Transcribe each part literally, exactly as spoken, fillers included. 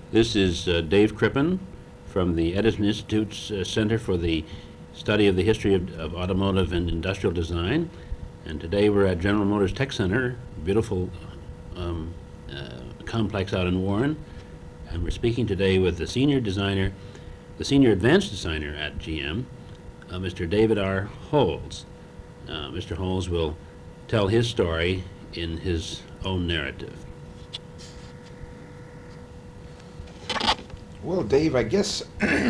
This is uh, Dave Crippen from the Edison Institute's uh, Center for the Study of the History of, of Automotive and Industrial Design. And today we're at General Motors Tech Center, beautiful um, uh, complex out in Warren. And we're speaking today with the senior designer, the senior advanced designer at G M, uh, Mister David R. Holes. Uh, Mister Holes will tell his story in his own narrative. Well, Dave, I guess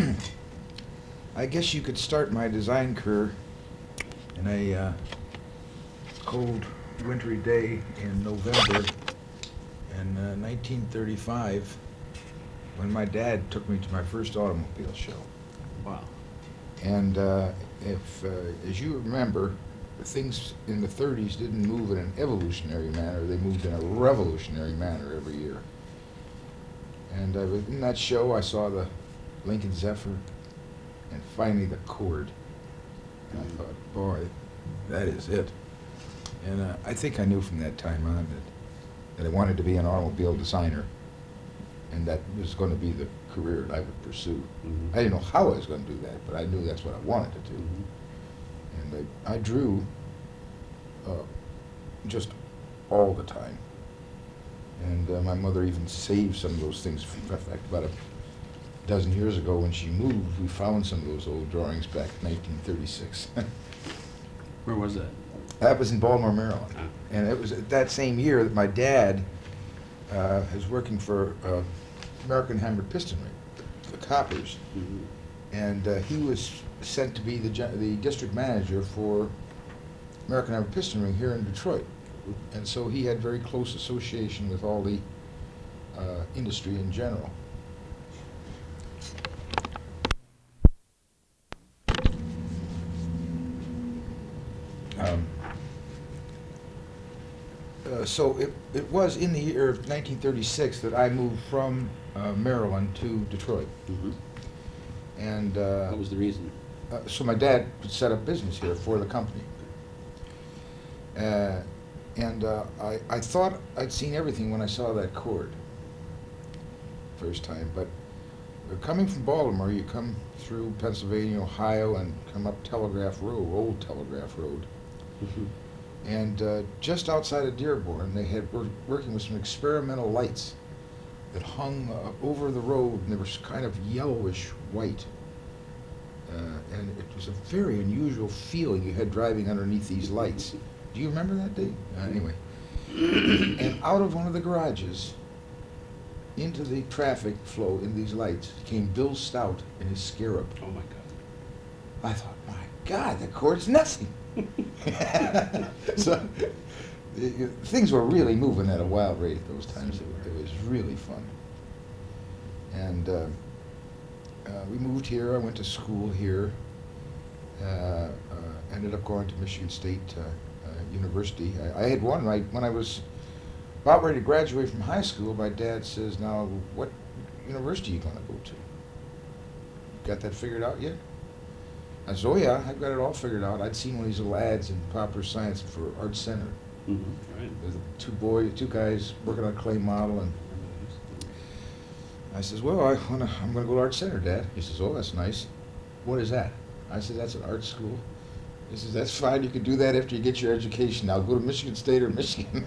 I guess you could start my design career in a uh, cold, wintry day in November in uh, nineteen thirty-five, when my dad took me to my first automobile show. Wow. And uh, if, uh, as you remember, things in the thirties didn't move in an evolutionary manner; they moved in a revolutionary manner every year. And uh, in that show, I saw the Lincoln Zephyr and finally the Cord. And I thought, boy, that is it. And uh, I think I knew from that time on that, that I wanted to be an automobile designer, and that was going to be the career that I would pursue. Mm-hmm. I didn't know how I was going to do that, but I knew that's what I wanted to do. Mm-hmm. And I, I drew uh, just all the time. And uh, my mother even saved some of those things. In fact, about a dozen years ago when she moved, we found some of those old drawings back in nineteen thirty-six. Where was that? That was in Baltimore, Maryland. Ah. And it was at that same year that my dad uh, was working for uh, American Hammered Piston Ring, the Coppers. Mm-hmm. And uh, he was sent to be the, gen- the district manager for American Hammered Piston Ring here in Detroit. And so he had very close association with all the uh, industry in general. Um, uh, so it, it was in the year of nineteen thirty-six that I moved from uh, Maryland to Detroit. Mm-hmm. And uh, What was the reason? uh, so my dad set up business here for the company. Uh, And uh, I, I thought I'd seen everything when I saw that Cord first time, but uh, coming from Baltimore, you come through Pennsylvania, Ohio, and come up Telegraph Road, Old Telegraph Road. Mm-hmm. And uh, just outside of Dearborn, they had were working with some experimental lights that hung uh, over the road, and they were kind of yellowish white. Uh, and it was a very unusual feeling you had driving underneath these lights. Do you remember that day? Uh, anyway. And out of one of the garages, into the traffic flow in these lights, came Bill Stout in his Scarab. Oh my God. I thought, my God, the Cord's nothing. So it, it, things were really moving at a wild rate at those times. It, it was really fun. And uh, uh, we moved here. I went to school here. Uh, uh, ended up going to Michigan State uh, uh, University. I, I had one right when I was about ready to graduate from high school. My dad says, "Now, what university are you going to go to? Got that figured out yet?" I said, "Oh yeah, I've got it all figured out." I'd seen one of these little ads in Popular Science for Art Center. Mm-hmm. Right. There's two boys, two guys working on a clay model, and I says, "Well, I wanna, I'm going to go to Art Center, Dad." He says, "Oh, that's nice. What is that?" I said, "That's an art school." He says, "That's fine. You can do that after you get your education. Now go to Michigan State or Michigan."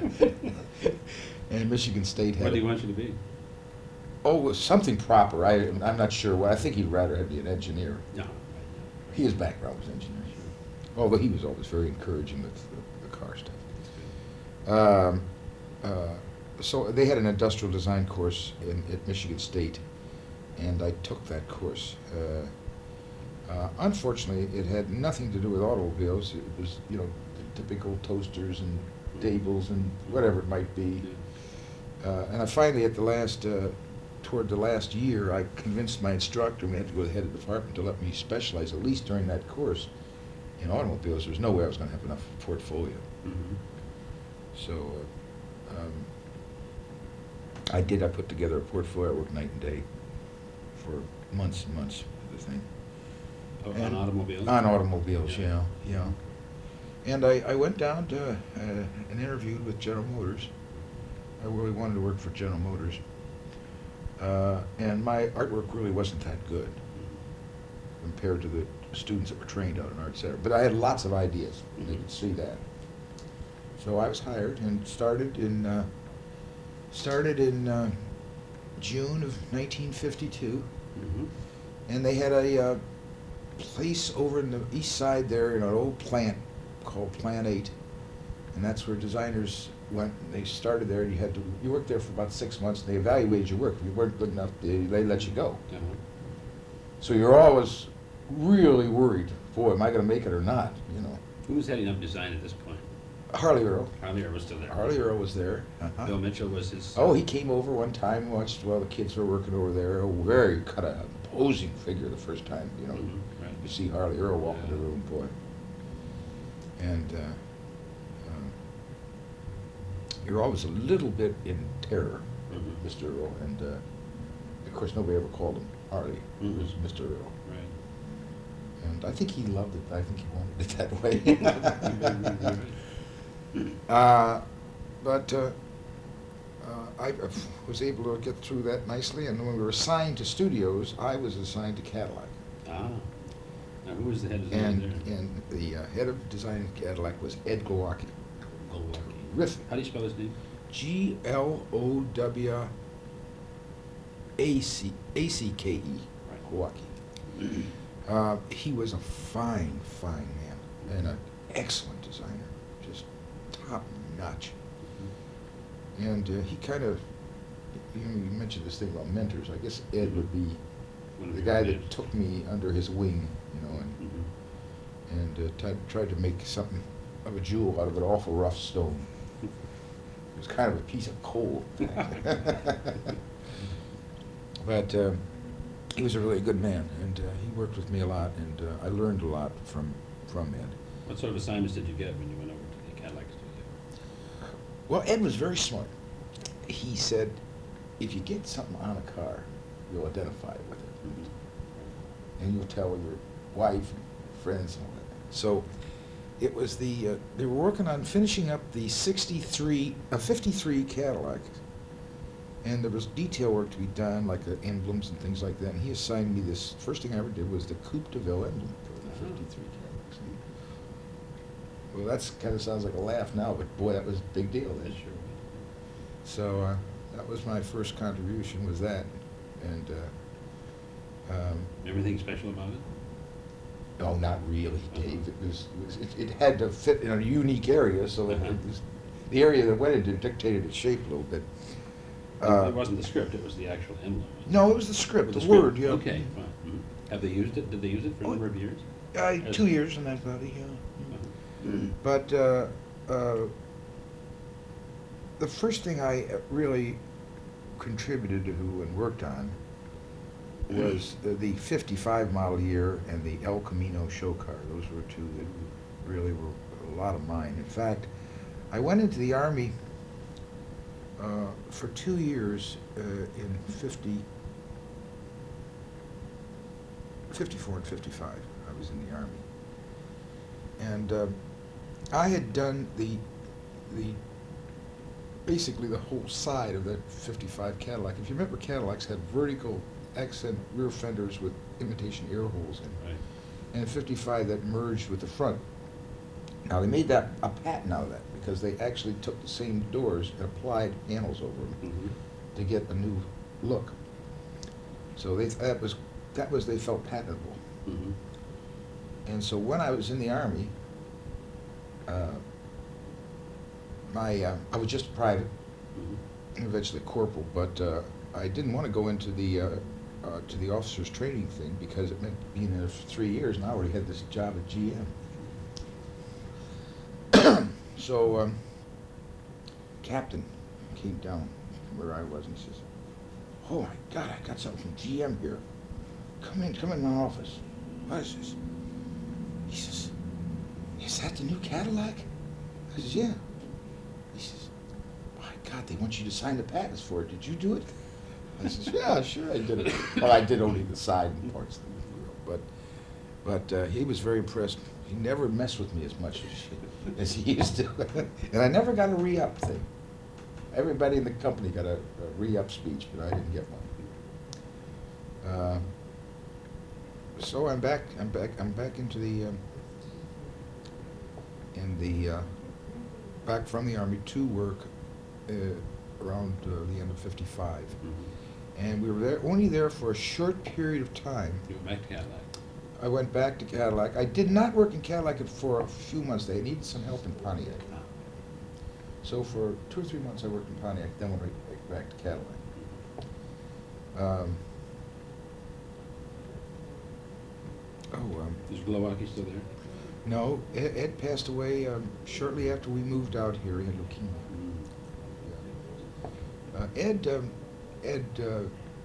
And Michigan State had. What do you want you to be? Oh, it was something proper. I, I'm not sure what. I think he'd rather have be an engineer. No. His background was engineering. Although he was always very encouraging with the, the car stuff. Um, uh, so they had an industrial design course in, at Michigan State, and I took that course. Uh, uh, unfortunately, it had nothing to do with automobiles. It was, you know, the typical toasters and tables and whatever it might be. Uh, and I finally, at the last, uh, toward the last year, I convinced my instructor, we had to go to the head of the department, to let me specialize, at least during that course, in automobiles. There was no way I was going to have enough portfolio. Mm-hmm. So uh, um, I did. I put together a portfolio. I worked night and day for months and months for the thing. Oh, on And- automobiles? On automobiles, Yeah. yeah, yeah. And I, I went down to uh, and interviewed with General Motors. I really wanted to work for General Motors. Uh, and my artwork really wasn't that good compared to the students that were trained out in Art Center. But I had lots of ideas. Mm-hmm. They could see that. So I was hired and started in uh, started in uh, June of nineteen fifty-two. Mm-hmm. And they had a uh, place over in the east side there in an old plant called Plant Eight, and that's where designers went. They started there, and you had to you worked there for about six months. And they evaluated your work. If you weren't good enough, they, they let you go. Uh-huh. So you're always really worried. Boy, am I going to make it or not? You know. Who was heading up design at this point? Harley Earl. Harley Earl was still there. Harley Earl was there. Uh-huh. Bill Mitchell was his. Oh, he came over one time, watched while the kids were working over there. A very kind of imposing figure the first time, you know. Mm-hmm. Right. You see Harley Earl walk Yeah. in the room, boy. And uh, um, you're always a little bit in terror, Mm-hmm. Mister Earl. And uh, of course, nobody ever called him Harley. It Mhm. was Mister Earl. Right. And I think he loved it. I think he wanted it that way. Right. uh, but uh, uh, I uh, was able to get through that nicely. And when we were assigned to studios, I was assigned to Cadillac. Ah. Now, who was the head designer And, there? and the uh, head of design at Cadillac was Ed Glowacki. Glowacki. Terrific. How do you spell his name? G L O W A C A C K E. Right. Glowacki. Uh, he was a fine, fine man and an excellent designer, just top notch. And uh, he kind of, you know, you mentioned this thing about mentors. I guess Ed would be One of the your guy mentors. that took me under his wing, you know, and Mhm. and uh, tried, tried to make something of a jewel out of an awful rough stone. It was kind of a piece of coal. But um, he was a really good man, and uh, he worked with me a lot, and uh, I learned a lot from, from Ed. What sort of assignments did you get when you went over to the Cadillac studio? Well, Ed was very smart. He said, if you get something on a car, you'll identify it with it. Mm-hmm. And you'll tell your wife and friends and all that. So it was the, uh, they were working on finishing up the sixty-three, uh, fifty-three Cadillac, and there was detail work to be done, like the emblems and things like that, and he assigned me this, first thing I ever did was the Coupe de Ville emblem for the Oh. fifty-three Cadillacs. Well, that's kind of sounds like a laugh now, but boy, that was a big deal then. Sure. So uh, that was my first contribution, was that, and uh, um, Everything special about it? no, not really, Dave. It was, it, was it, it had to fit in a unique area, so that Uh-huh. it was, the area that went into dictated its shape a little bit. Uh, It wasn't the script, it was the actual emblem. wasn't it? No, it was the script, Oh, the, word, yeah. Okay, fine. Mhm. Have they used it, did they use it for a Oh, number of years? Uh, two years in that body, yeah. Uh-huh. But uh, uh, the first thing I really contributed to and worked on was uh, the fifty-five model year and the El Camino show car. Those were two that really were a lot of mine. In fact, I went into the Army uh, for two years uh, in fifty, fifty-four and fifty-five. I was in the Army. And um, I had done the, the, basically the whole side of that fifty-five Cadillac. If you remember, Cadillacs had vertical accent rear fenders with imitation air holes in. Right. And in fifty-five, that merged with the front. Now, they made that a patent out of that because they actually took the same doors and applied panels over them Mhm. to get a new look. So they, that was, that was, they felt patentable. Mhm. And so when I was in the Army, uh, my, uh, I was just a private, Mhm. and eventually corporal, but uh, I didn't want to go into the, uh, uh, to the officers training thing because it meant being there for three years and I already had this job at G M. So, um, captain came down from where I was and says, "Oh my God, I got something from G M here. Come in, come in my office. What is this?" He says, "Is that the new Cadillac?" I says, "Yeah." He says, "My God, they want you to sign the patents for it. Did you do it?" I says, "Yeah, sure I did it." Well, I did only the side and parts of the wheel, but, but uh, he was very impressed. He never messed with me as much as, as he used to. And I never got a re-up thing. Everybody in the company got a, a re-up speech, but I didn't get one. Uh, so I'm back. I'm back. I'm back into the um, in the uh, back from the Army to work uh, around uh, the end of fifty-five, Mm-hmm. and we were there only there for a short period of time. You went back to Cadillac. I went back to Cadillac. I did not work in Cadillac for a few months. They needed some help in Pontiac. Ah. So for two or three months I worked in Pontiac, then went right back to Cadillac. Um, oh, um, Is Glowacki still there? no, Ed, Ed passed away um, shortly after we moved out here. He had leukemia. Mm. Uh, Ed, um, Ed uh,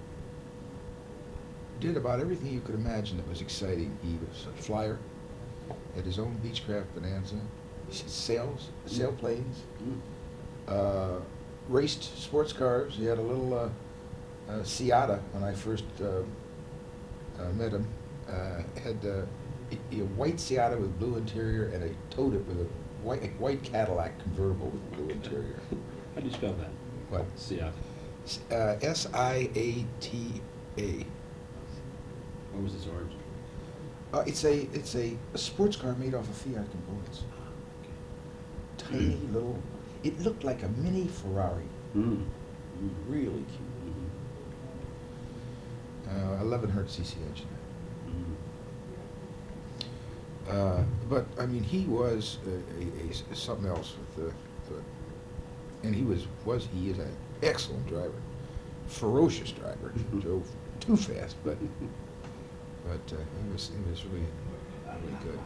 did about everything you could imagine that was exciting. He was a flyer, had his own Beechcraft Bonanza, sails, sailplanes, Mm. uh, raced sports cars. He had a little uh, uh, Seata when I first uh, uh, met him. Uh, had uh, a, a white Seata with blue interior, and I towed it with a white, a white Cadillac convertible with blue interior. How do you spell that? What? Seat. Uh, S I A T A. What was its origin? Uh, it's a it's a, a sports car made off of Fiat components. Tiny little. It looked like a mini Ferrari. Mm. Mm. Really cute. Mm. Uh, eleven hundred c c engine. Mm. Uh, but I mean, he was a, a, a something else with the, the, and he was was he is an excellent driver, ferocious driver. Drove too fast, but but uh, he was he was really really good.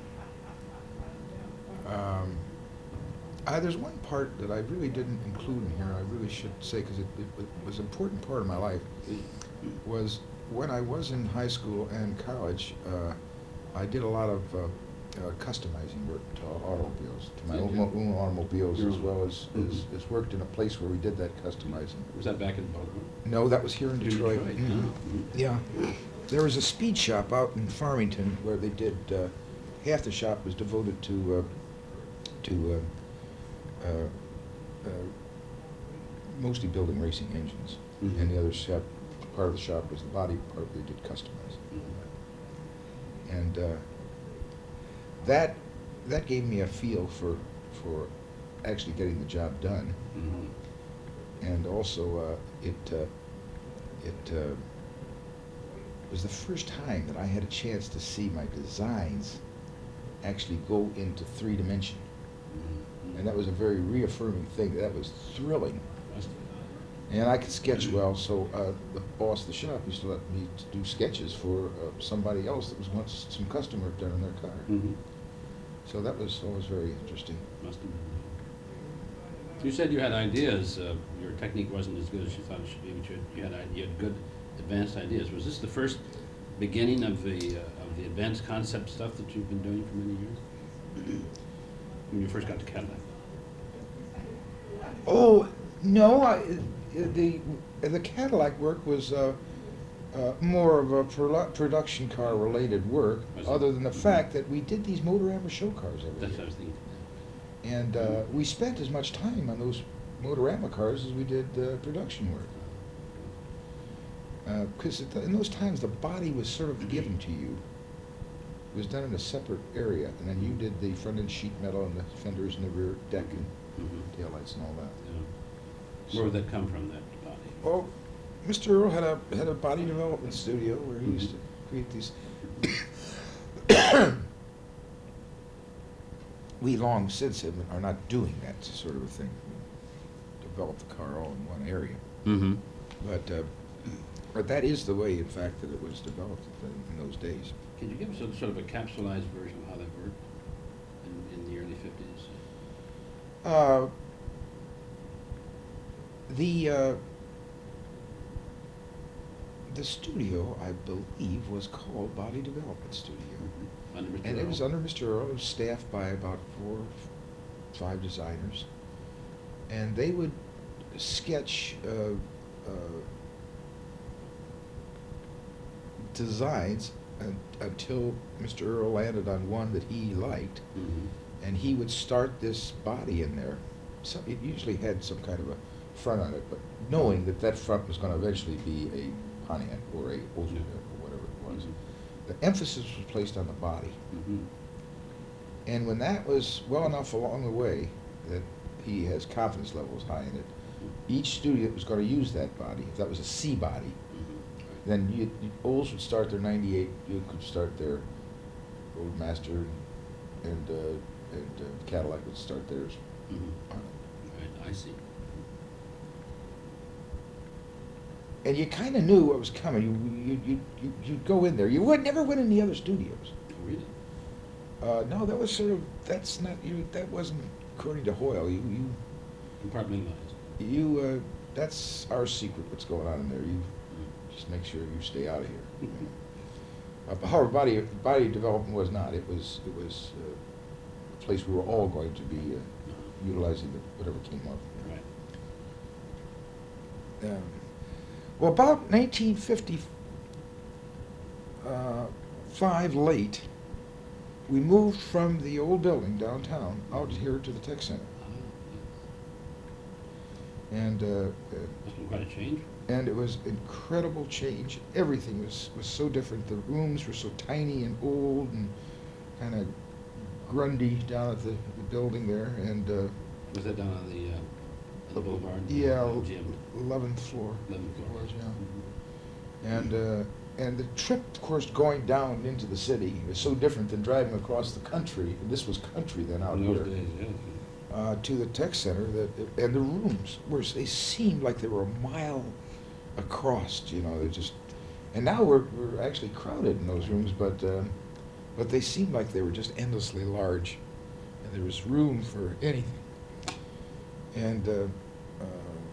Um, I, there's one part that I really didn't include in here. I really should say because it, it, it was an important part of my life. Was when I was in high school and college, uh, I did a lot of uh, uh, customizing work to automobiles, to my Did own, you? own automobiles, Your as own. well as, Mhm. as as worked in a place where we did that customizing. Was that back in Baltimore? No, that was here in In Detroit. Detroit, Mhm. huh? Yeah, there was a speed shop out in Farmington where they did. Uh, half the shop was devoted to uh, to uh, uh, uh, mostly building racing engines, Mhm. and the other shop, part of the shop was the body part where they did customizing. Mm. And uh, that that gave me a feel for for actually getting the job done, Mhm. and also uh, it uh, it uh, was the first time that I had a chance to see my designs actually go into three dimension, Mhm. and that was a very reaffirming thing. That was thrilling. Must have been. And I could sketch well, so uh, the boss of the shop used to let me t- do sketches for uh, somebody else that was once some customer done in their car. Mhm. So that was always very interesting. Must have been. You said you had ideas. Uh, your technique wasn't as good as you thought it should be, but you had, you had, i- you had good advanced ideas. Was this the first beginning of the uh, of the advanced concept stuff that you've been doing for many years? When you first got to Cadillac? Oh no, I, the the Cadillac work was uh, uh, more of a produ- production car related work, Was it? other than the Mhm. fact that we did these Motorama show cars every That's what I year, was thinking. and uh, we spent as much time on those Motorama cars as we did uh, production work. Because in those times the body was sort of given to you. It was done in a separate area, and then you did the front end sheet metal and the fenders and the rear deck and Mhm. taillights and all that. Yeah. Where would that come from, that body? Well, Mister Earl had a had a body development studio where he used to Mhm. create these. We long since have, are not doing that sort of a thing. We develop the car all in one area, Mm-hmm. but uh, but that is the way, in fact, that it was developed in, in those days. Can you give us a sort of a capsulized version of how that worked in, in the early fifties? Uh, the uh, the studio, I believe, was called Body Development Studio. Mm-hmm. Under Mister And it was Earl? under Mister Earl. It was staffed by about four, five designers, and they would sketch uh, uh, designs un- until Mister Earl landed on one that he liked, Mhm. and he would start this body in there. So it usually had some kind of a front on it, but knowing that that front was going to eventually be a Pontiac or a Oldsmobile Yeah. or whatever it was. Mhm. The emphasis was placed on the body. Mhm. And when that was well enough along the way that he has confidence levels high in it, each studio that was going to use that body, if that was a C body, Mhm. then you, you, Olds would start their ninety-eight, you could start their Roadmaster, and, uh, and uh, Cadillac would start theirs Mhm. on it. Right, I see. And you kind of knew what was coming. You, you, you, you, you'd go in there. You would never went in the other studios. Oh, really? Uh, no, that was sort of, that's not, you, that wasn't according to Hoyle. You, you, Compartmentalized. you, uh, that's our secret, what's going on in there. You Mhm. just make sure you stay out of here. uh, however, body, body development was not. It was, it was uh, a place we were all going to be uh, Uh-huh. utilizing the, whatever came up. Right. Um, well, about nineteen fifty-five late, we moved from the old building downtown out here to the tech center. Ah, And, uh, uh, yes. Must be quite a change. and it was incredible change. Everything was, was so different. The rooms were so tiny and old and kind of grungy down at the, the building there. And, uh, Was that down on the, uh, on the boulevard? yeah, Uh, Gym? eleventh floor. eleventh floor. floors, yeah. Mhm. And, uh, and the trip, of course, going down into the city was so different than driving across the country. This was country then out In here. those days, yeah. Uh, to the tech center, that and the rooms were, they seemed like they were a mile across, you know, they just, and now we're, we're actually crowded in those rooms, but, uh, but they seemed like they were just endlessly large, and there was room for anything. And, uh, uh,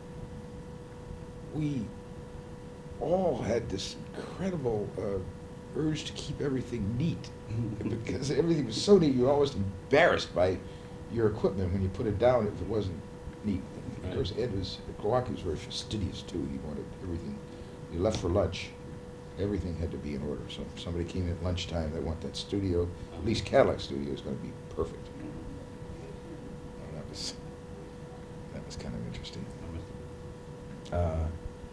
we all had this incredible, uh, urge to keep everything neat, because everything was so neat, you were almost embarrassed by your equipment when you put it down if it wasn't neat. Of course, Ed was, Kowalski was very fastidious too. He wanted everything, you left for lunch, everything had to be in order. So if somebody came at lunchtime, they want that studio, at least Cadillac studio is gonna be perfect. And that was, that was kind of interesting. I must have Uh,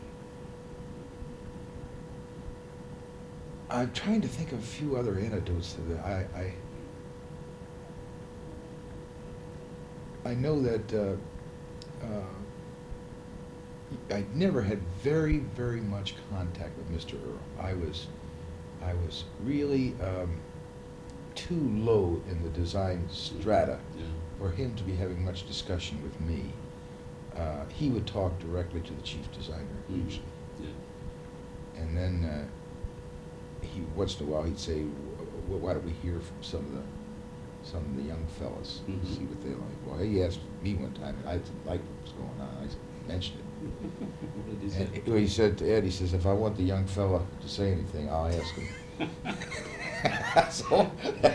I'm trying to think of a few other anecdotes to that. I, I, I know that uh, uh, I never had very, very much contact with Mister Earl. I was, I was really um, too low in the design strata Yeah. for him to be having much discussion with me. Uh, he would talk directly to the chief designer Mhm. usually, Yeah. and then uh, he once in a while he'd say, "W- "Why don't we hear from some of the some of the young fellas, Mhm. see what they like?" Well, he asked me one time, and I didn't like what was going on. I s- mentioned it. What did he And say? he- he said to Ed, he says, "If I want the young fella to say anything, I'll ask him." so,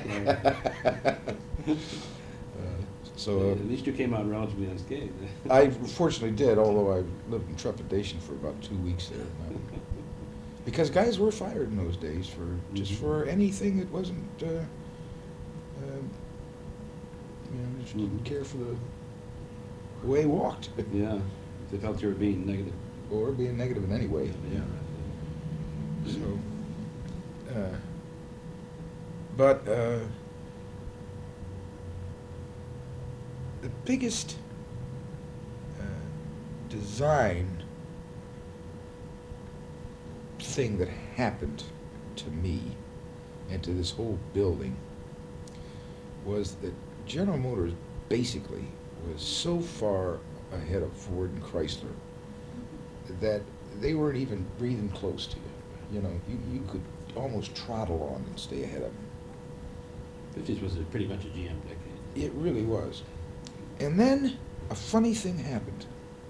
uh, so At least you came out relatively unscathed. I fortunately did, although I lived in trepidation for about two weeks there. Because guys were fired in those days for just Mhm. for anything that wasn't, uh, uh, you know, just didn't Mhm. care for the way he walked. Yeah, they felt you were being negative. Or being negative in any way. Yeah. So, uh, but uh, the biggest uh, design thing that happened to me and to this whole building was that General Motors basically was so far ahead of Ford and Chrysler that they weren't even breathing close to you. You know, you, you could almost trottle on and stay ahead of them. Fifties was a pretty much a G M decade. It really was. And then a funny thing happened.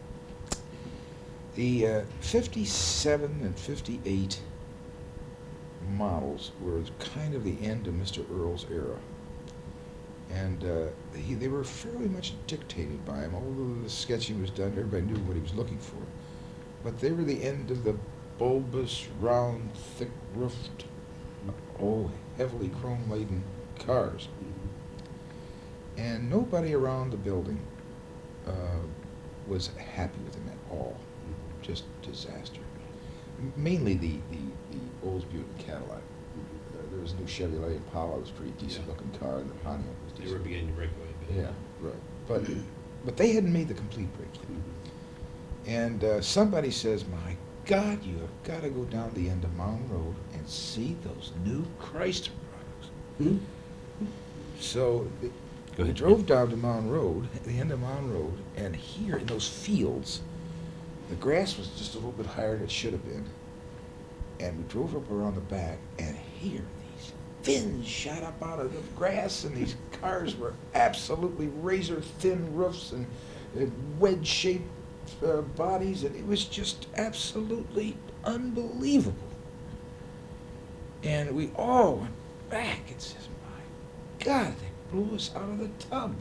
The uh, fifty-seven and fifty-eight models were kind of the end of Mister Earl's era. And uh, he, they were fairly much dictated by him. Although the sketching was done, everybody knew what he was looking for. But they were the end of the bulbous, round, thick-roofed, oh, heavily chrome-laden cars. Mhm. And nobody around the building uh, was happy with him at all. Just disaster. mainly the, the, the Oldsmobile and Cadillac. Uh, there was a new Chevrolet Impala, was a pretty decent Yeah. looking car, and the Pontiac was decent. They were beginning to break away. but- Yeah, right. But, but they hadn't made the complete break yet. Mhm. And uh, somebody says, my God, you have got to go down the end of Mountain Road and see those new Chrysler products. Mhm. So the, Go we ahead. drove down to Mountain Road, at the end of Mountain Road, and here in those fields, the grass was just a little bit higher than it should have been. And we drove up around the back, and here these fins shot up out of the grass, and these cars were absolutely razor-thin roofs and, and wedge-shaped uh, bodies, and it was just absolutely unbelievable. And we all went back and says, my God, they blew us out of the tub.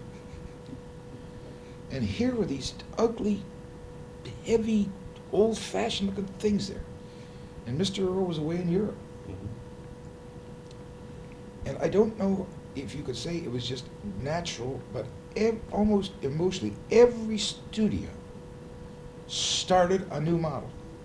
And here were these ugly, heavy, old-fashioned looking things there. And Mister Earl was away in Europe. Mhm. And I don't know if you could say it was just natural, but ev- almost emotionally, every studio started a new model.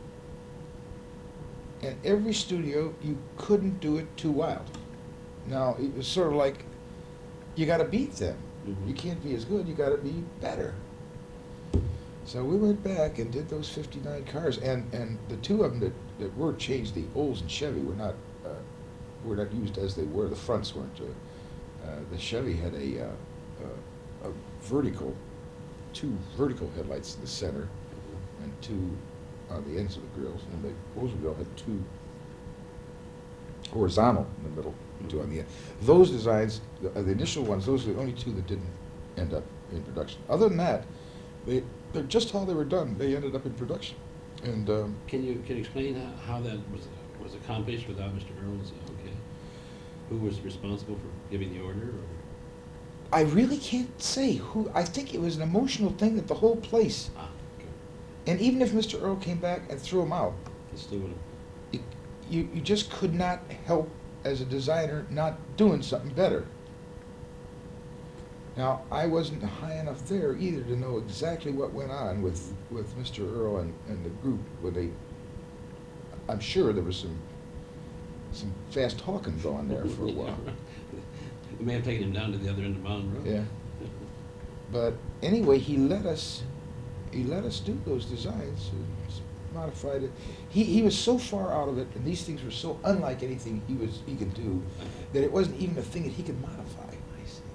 And every studio, you couldn't do it too wild. Now, it was sort of like, you gotta beat them. Mhm. You can't be as good, you gotta be better. So we went back and did those fifty-nine cars, and, and the two of them that, that were changed, the Olds and Chevy, were not, uh, were not used as they were. The fronts weren't. Uh, uh, the Chevy had a, uh, uh, a vertical, two vertical headlights in the center, and two on the ends of the grills, and the Oldsmobile had two horizontal in the middle, and two on the end. Those designs, the, uh, the initial ones, those are the only two that didn't end up in production. Other than that, they, they're just how they were done. They ended up in production. And um, Can you, can you explain how, how that was, was accomplished without Mister Earl's okay? Who was responsible for giving the order, or? I really can't say who. I think it was an emotional thing that the whole place. Ah, okay. And even if Mister Earl came back and threw them out, It still would have, it, you you just could not help as a designer not doing something better. Now, I wasn't high enough there either to know exactly what went on with, with Mister Earl and, and the group when they, I'm sure there was some, some fast talking going there for a while. we may have taken him down to the other end of Mountain Road. Yeah. But anyway, he let us, he let us do those designs, and modified it. He, he was so far out of it, and these things were so unlike anything he was, he could do, that it wasn't even a thing that he could modify. I see.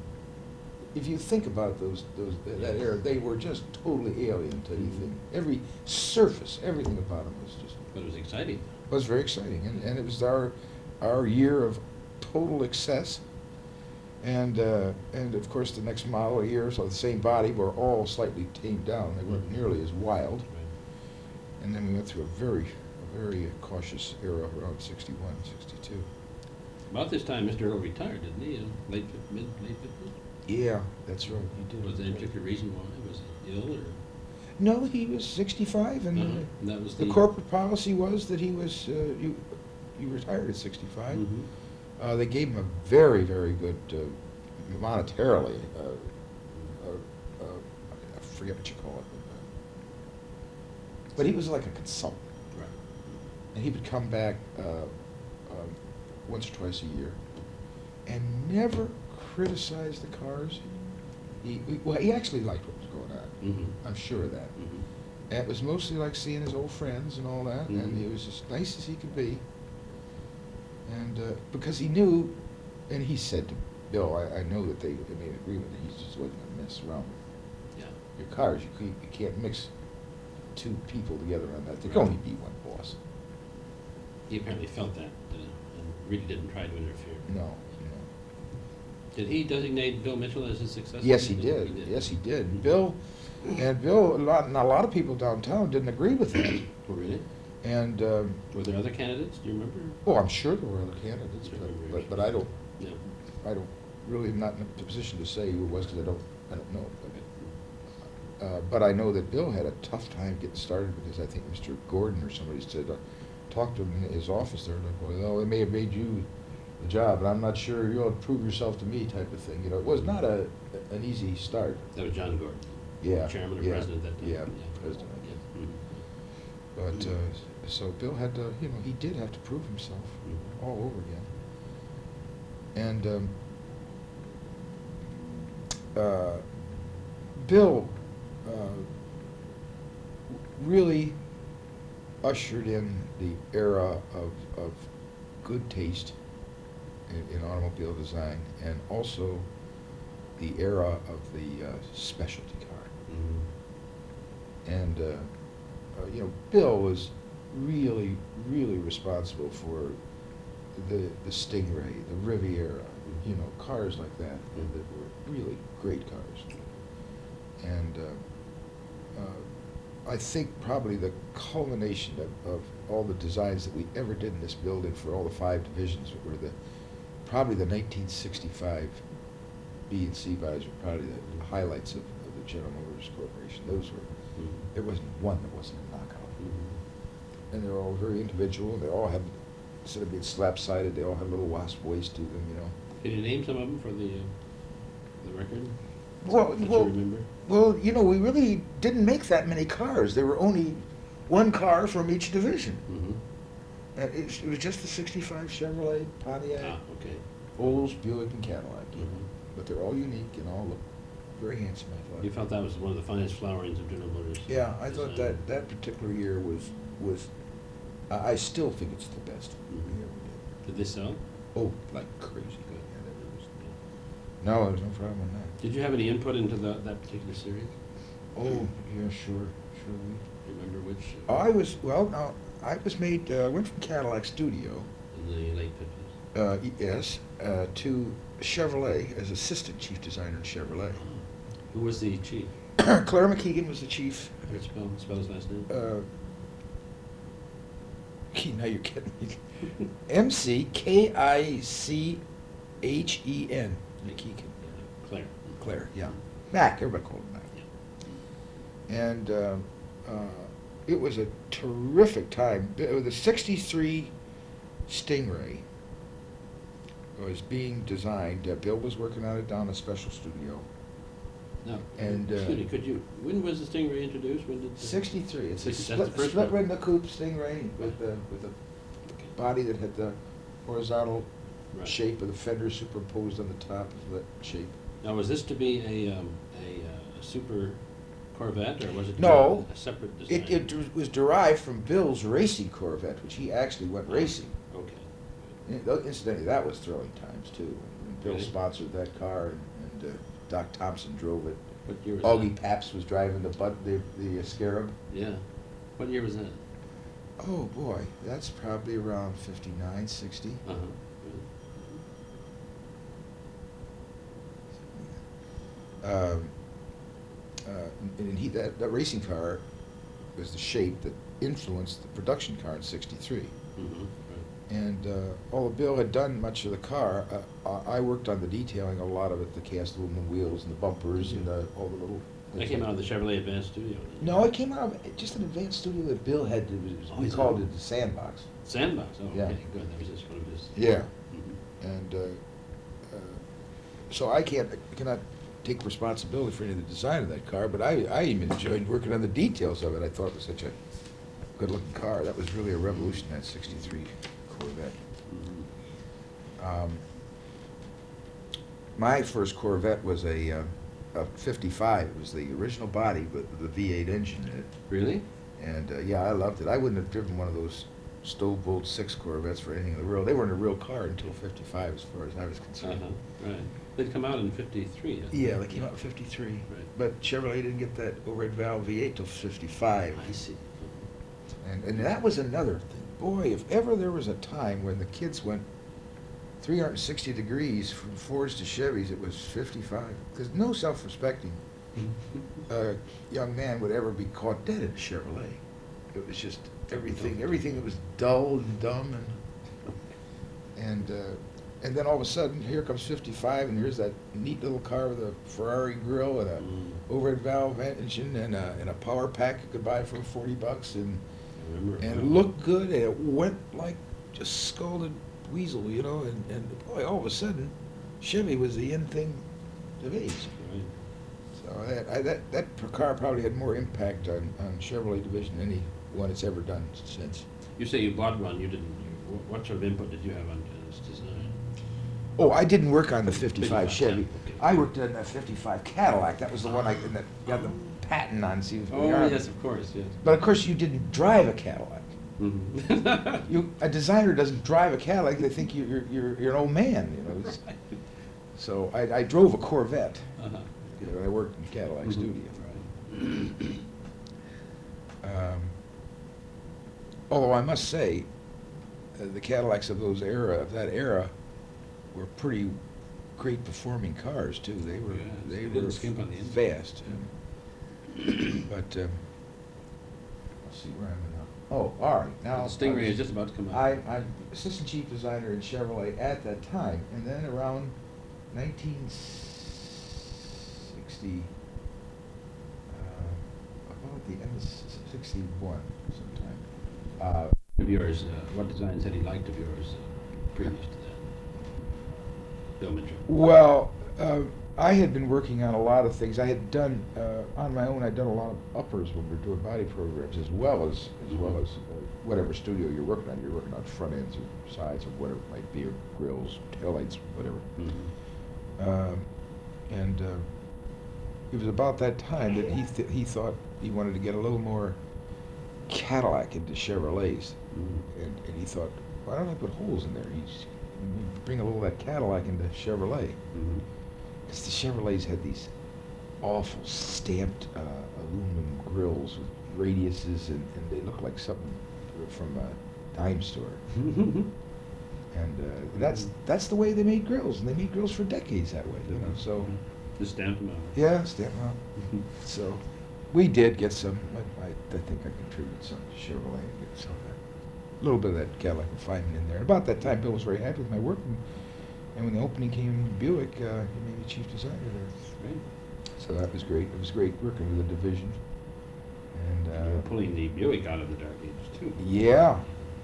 If you think about those, those, that era, they were just totally alien to anything. Every surface, everything about them was just, But it was exciting. was very exciting. And, and it was our, our year of total excess. And, uh, and of course, the next model years of the same body were all slightly tamed down. They weren't nearly as wild. Right. And then we went through a very, a very cautious era around sixty-one, sixty-two. About this time, Mister Earl retired, didn't he? Uh, Late, fif- mid, late fifties? Yeah, that's right. He did. Was there any particular reason why? Was he ill, or? No, he was sixty-five, and Uh-huh. uh, And that was the the. corporate policy was that he was, uh, you, you retired at sixty-five. Mhm. Uh, they gave him a very, very good, uh, monetarily, uh, uh, uh, I forget what you call it. But, uh, but he was like a consultant, Right. and he would come back uh, um, once or twice a year, and never criticized the cars. He, he- well, he actually liked what was going on. Mhm. I'm sure of that. Mhm. And it was mostly like seeing his old friends and all that, and Mhm. he was as nice as he could be. And uh, because he knew, and he said to Bill, I, I know that they they made an agreement that he just wasn't going to mess around with Yeah. your cars. You, can't- you can't mix two people together on that. There can Right. only be one boss. He apparently felt that, uh, and really didn't try to interfere. No, no. Did he designate Bill Mitchell as his successor? Yes, he did. Yes, he did. And Bill, and Bill, a lot, and a lot of people downtown didn't agree with that. Oh, really? And, um, Were there other candidates? Do you remember? oh, I'm sure there were other candidates, Sure, but, very but, but I don't, No. I don't, really am not in a position to say who it was, because I don't, I don't know. But, uh, but I know that Bill had a tough time getting started, because I think Mister Gordon or somebody said, uh, talked to him in his office there, like, well, they may have made you the job, but I'm not sure you'll prove yourself to me, type of thing. You know, it was not a, an easy start. That was John Gordon. Yeah. Chairman or yeah, president at that time. Yeah, president. Yeah. Mhm. But, uh, so Bill had to, you know, he did have to prove himself Mhm. all over again. And um, uh, Bill uh, really ushered in the era of, of good taste in, in automobile design, and also the era of the uh, specialty car. Mhm. And, uh, uh, you know, Bill was really, really responsible for the, the Stingray, the Riviera, you know, cars like that, that, that were really great cars. And uh, uh, I think probably the culmination of, of all the designs that we ever did in this building for all the five divisions were the, probably the nineteen sixty-five B and C bodies were probably the highlights of, of the General Motors Corporation. Those were, Mhm. there wasn't one that wasn't a knockout. Mhm. And they were all very individual. They all had, instead of being slap-sided, they all had a little wasp waist to them, you know. Can you name some of them for the, uh, the record? Well, That you well, remember? well, you know, we really didn't make that many cars. There were only one car from each division. Mhm. And it, it was just the sixty-five Chevrolet, Pontiac, Ah, okay. Olds, Buick, and Cadillac. Mhm. But they're all unique and all look very handsome, I thought. You felt that was one of the finest flowerings of General Motors? Yeah, I thought design. that, that particular year was, was, I I still think it's the best we Mhm. ever did. Did they sell? Oh, like crazy good. Yeah, that was- yeah. No, there's no problem on that. Did you have any input into the, that particular series? Oh, yeah, sure, sure. we- Do you remember which? uh, I was, well, no, I was made, uh, went from Cadillac Studio, In the late fifties? uh, y- yes, uh, to Chevrolet as assistant chief designer at Chevrolet. Who was the chief? Claire McKeegan was the chief. How do you spell, spell his last name? Uh, gee, now you're kidding me. M C K I C H E N. McKeegan. Yeah, Claire. Claire, yeah. Mac, everybody called him Mac. Yeah. And uh, uh, it was a terrific time. The the sixty-three Stingray was being designed. Uh, Bill was working on it down in a special studio. No. And, uh, Excuse me, could you, when was the Stingray introduced? When did? the- sixty-three. It's a That's the split, first split one. ring coupe Stingray with the with the Okay. body that had the horizontal Right. shape of the fender superimposed on the top of that shape. Now, was this to be a, um, a, uh, a super Corvette, or was it? to be No. A separate design? It, it d- was derived from Bill's racing Corvette, which he actually went racing. Okay. In- though, Incidentally, that was thrilling times too. And Bill Really? sponsored that car, and, and uh, Doc Thompson drove it. What year was Augie that? Paps was driving the but the the uh, Scarab. Yeah. What year was that? Oh boy, that's probably around fifty-nine, sixty. Uh-huh. Um, uh, and he, that, that racing car was the shape that influenced the production car in sixty-three. Mm-hmm. Right. And uh, although Bill had done much of the car, uh, I I worked on the detailing, a lot of it, the cast aluminum wheels and the bumpers and the, all the little... That came out of the Chevrolet Advanced Studio. didn't it? No, it came out of just an advanced studio that Bill had, it was, Oh, we is it? called it the Sandbox. Sandbox, oh, Yeah. okay, good, that was just one of his. Yeah. Mhm. And uh, uh, so I can't, I cannot take responsibility for any of the design of that car, but I, I even enjoyed working on the details of it. I thought it was such a good-looking car. That was really a revolution, that sixty-three Corvette. Mhm. Um, my first Corvette was a, uh, a fifty-five. It was the original body with the V eight engine in it. Really? And uh, yeah, I loved it. I wouldn't have driven one of those stove-bolt six Corvettes for anything in the world. They weren't a real car until fifty-five, as far as I was concerned. Uh-huh, right. They'd come out in fifty-three, didn't Yeah, they came out in fifty-three. Right. But Chevrolet didn't get that overhead valve V eight till fifty-five. I see. And, and that was another thing. Boy, if ever there was a time when the kids went three hundred sixty degrees from Fords to Chevys, it was fifty-five. Because no self-respecting uh, young man would ever be caught dead in a Chevrolet. It was just everything, everything that was dull and dumb, and and uh, and then all of a sudden, here comes fifty-five, and here's that neat little car with a Ferrari grille and a Mm. overhead valve engine and a and a power pack you could buy for forty bucks, and I remember. and well. it looked good, and it went like just scalded weasel, you know, and and boy, all of a sudden, Chevy was the in thing of age. Right. So that, I, that, that car probably had more impact on, on Chevrolet division than any one it's ever done since. You say you bought one, you didn't, you- wh- what sort of input did you have on its design? Oh, I didn't work on the fifty-five fifty-five, Chevy. yeah, okay. I worked on the fifty-five Cadillac. That was the one I, that got the patent on, see, with the Oh, Army. yes, of course, yes. But of course, you didn't drive a Cadillac. Mhm. You, a designer doesn't drive a Cadillac, they think you're, you're- you're, you're an old man, you know. It's- Right. So I, I drove a Corvette, Uh-huh. you know, I worked in Cadillac Mhm. Studio. Right. Um, Although I must say, uh, the Cadillacs of those era, of that era, were pretty great performing cars too. They were, Yes, they they were didn't skimp on the engine. fast. But, um, let's see where I'm at now. Oh, all right, now. The Stingray I is was- just about to come out. I, I'm assistant chief designer in Chevrolet at that time, and then around nineteen sixty, uh, about the end of s- sixty-one sometime. Uh, Of yours, uh, what designs had he liked of yours uh, previous to that? Bill Mitchell. Well, uh, I had been working on a lot of things. I had done, uh, on my own, I'd done a lot of uppers when we were doing body programs, as well as, as well as uh, whatever studio you're working on. You're working on front ends or sides or whatever it might be, or grills, taillights, whatever. Mhm. Um, and uh, it was about that time that he th- he thought he wanted to get a little more Cadillac into Chevrolets, Mhm. and, and he thought, why don't I put holes in there? He's bring a little of that Cadillac into Chevrolet. Mhm. Because the Chevrolets had these awful stamped uh, aluminum grills with radiuses, and, and they looked like something from a dime store. Mhm. And uh, that's that's the way they made grills, and they made grills for decades that way. You know, so Just stamped them out. yeah, stamp them out. Mhm. So we did get some. I, I, I think I contributed some to Chevrolet and get some of that, a little bit of that Cadillac refinement in there. About that time, Bill was very happy with my work, and, and when the opening came in Buick, uh, he made me chief designer there. Great. So that was great. It was great working with the division. And You uh, were pulling the Buick out of the dark ages, too. yeah.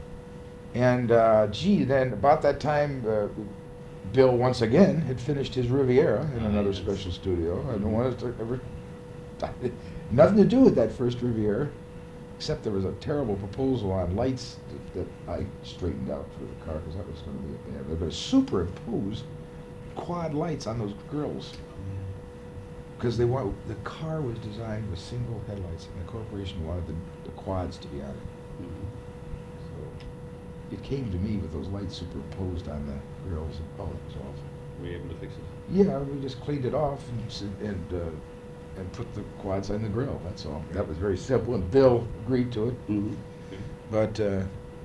And uh, gee, then about that time, uh, Bill once again had finished his Riviera in Ah, another yes. special studio. I don't want to ever nothing to do with that first Riviera, except there was a terrible proposal on lights that, that I straightened out for the car because that was going to be a bad. They're going to superimpose quad lights on those grills because they want the car was designed with single headlights, and the corporation wanted the, the quads to be on it. Mhm. So it came to me with those lights superimposed on the grills, and oh, it was awful. Were you able to fix it? Yeah, we just cleaned it off and s- and uh, and put the quads on the grill. That's all. That was very simple, and Bill agreed to it. Mhm. But uh,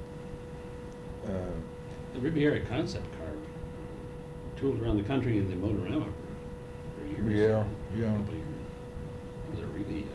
uh, The Riviera concept car toured around the country in the Motorama for, for years. Yeah, yeah. Couple of years. Those are really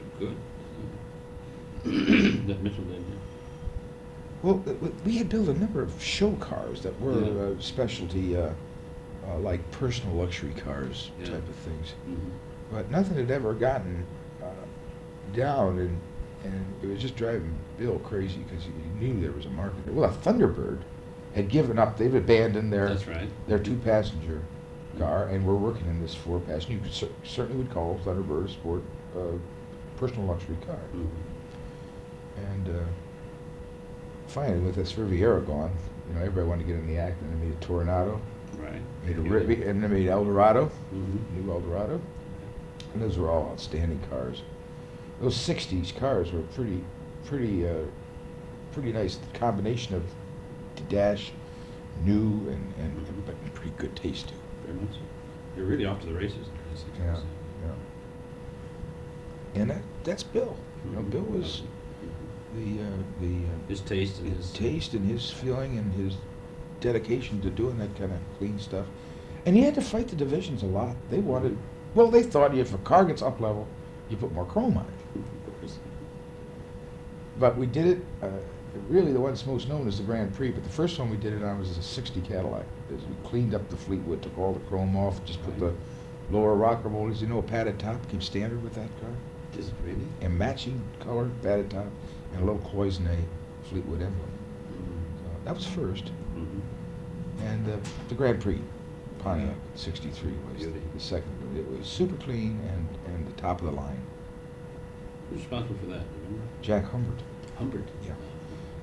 uh, good. That Mitchell did, yeah. well, th- th- we had built a number of show cars that were Yeah. uh, specialty, uh, uh, like personal luxury cars Yeah. type of things. Mhm. But nothing had ever gotten uh, down, and, and it was just driving Bill crazy because he knew there was a market there. Well, a Thunderbird had given up; they've abandoned their That's right. their two-passenger car, and we're working in this four-passenger. You could cer- certainly would call Thunderbird a sport, uh, personal luxury car. Mhm. And uh, finally, with this Riviera gone, you know, everybody wanted to get in the act, and they made a Toronado, Right. made a Yeah. Rivi- and they made Eldorado. Mhm. New Eldorado, and those were all outstanding cars. Those sixties cars were pretty, pretty, uh, pretty nice combination of the dash, new and, and but in pretty good taste too. Very much so. You're really off to the races in the sixties. Yeah, yeah. And that, that's Bill. You know, Mhm. Bill was the uh, the uh, His taste and his his. taste and his feeling and his dedication to doing that kind of clean stuff. And he had to fight the divisions a lot. They wanted, well, they thought if a car gets up level, you put more chrome on it. Of course. But we did it, uh, really the one that's most known is the Grand Prix, but the first one we did it on was a sixty Cadillac. Is we cleaned up the Fleetwood, took all the chrome off, just put the lower rocker motors, you know, a padded top came standard with that car. Is it really? And matching color, padded top, and a little cloisonne Fleetwood emblem. Mhm. So that was first. Mhm. And uh, the Grand Prix, Pontiac sixty-three was Beauty. the second. It was super clean and, and the top of the line. Who's responsible for that? Do you remember? Jack Humbert. Humbert. Yeah.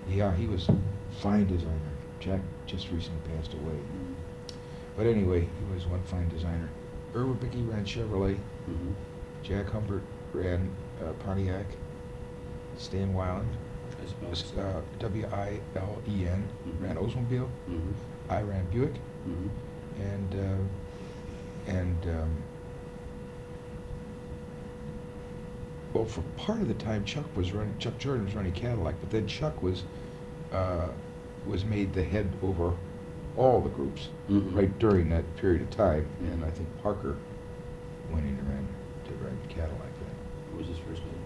Yeah, he was a fine designer. Jack just recently passed away. But anyway, he was one fine designer. Irv Wibicki ran Chevrolet. Mm-hmm. Jack Humbert ran uh, Pontiac. Stan Weiland, I suppose. uh, W I L E N, Mhm. ran Oldsmobile. Mm-hmm. I ran Buick. Mm-hmm. And, uh, and um, well, for part of the time, Chuck was running, Chuck Jordan was running Cadillac, but then Chuck was, uh, was made the head over all the groups Mhm. right during that period of time. Mhm. And I think Parker went in and ran, to run Cadillac then. What was his first name?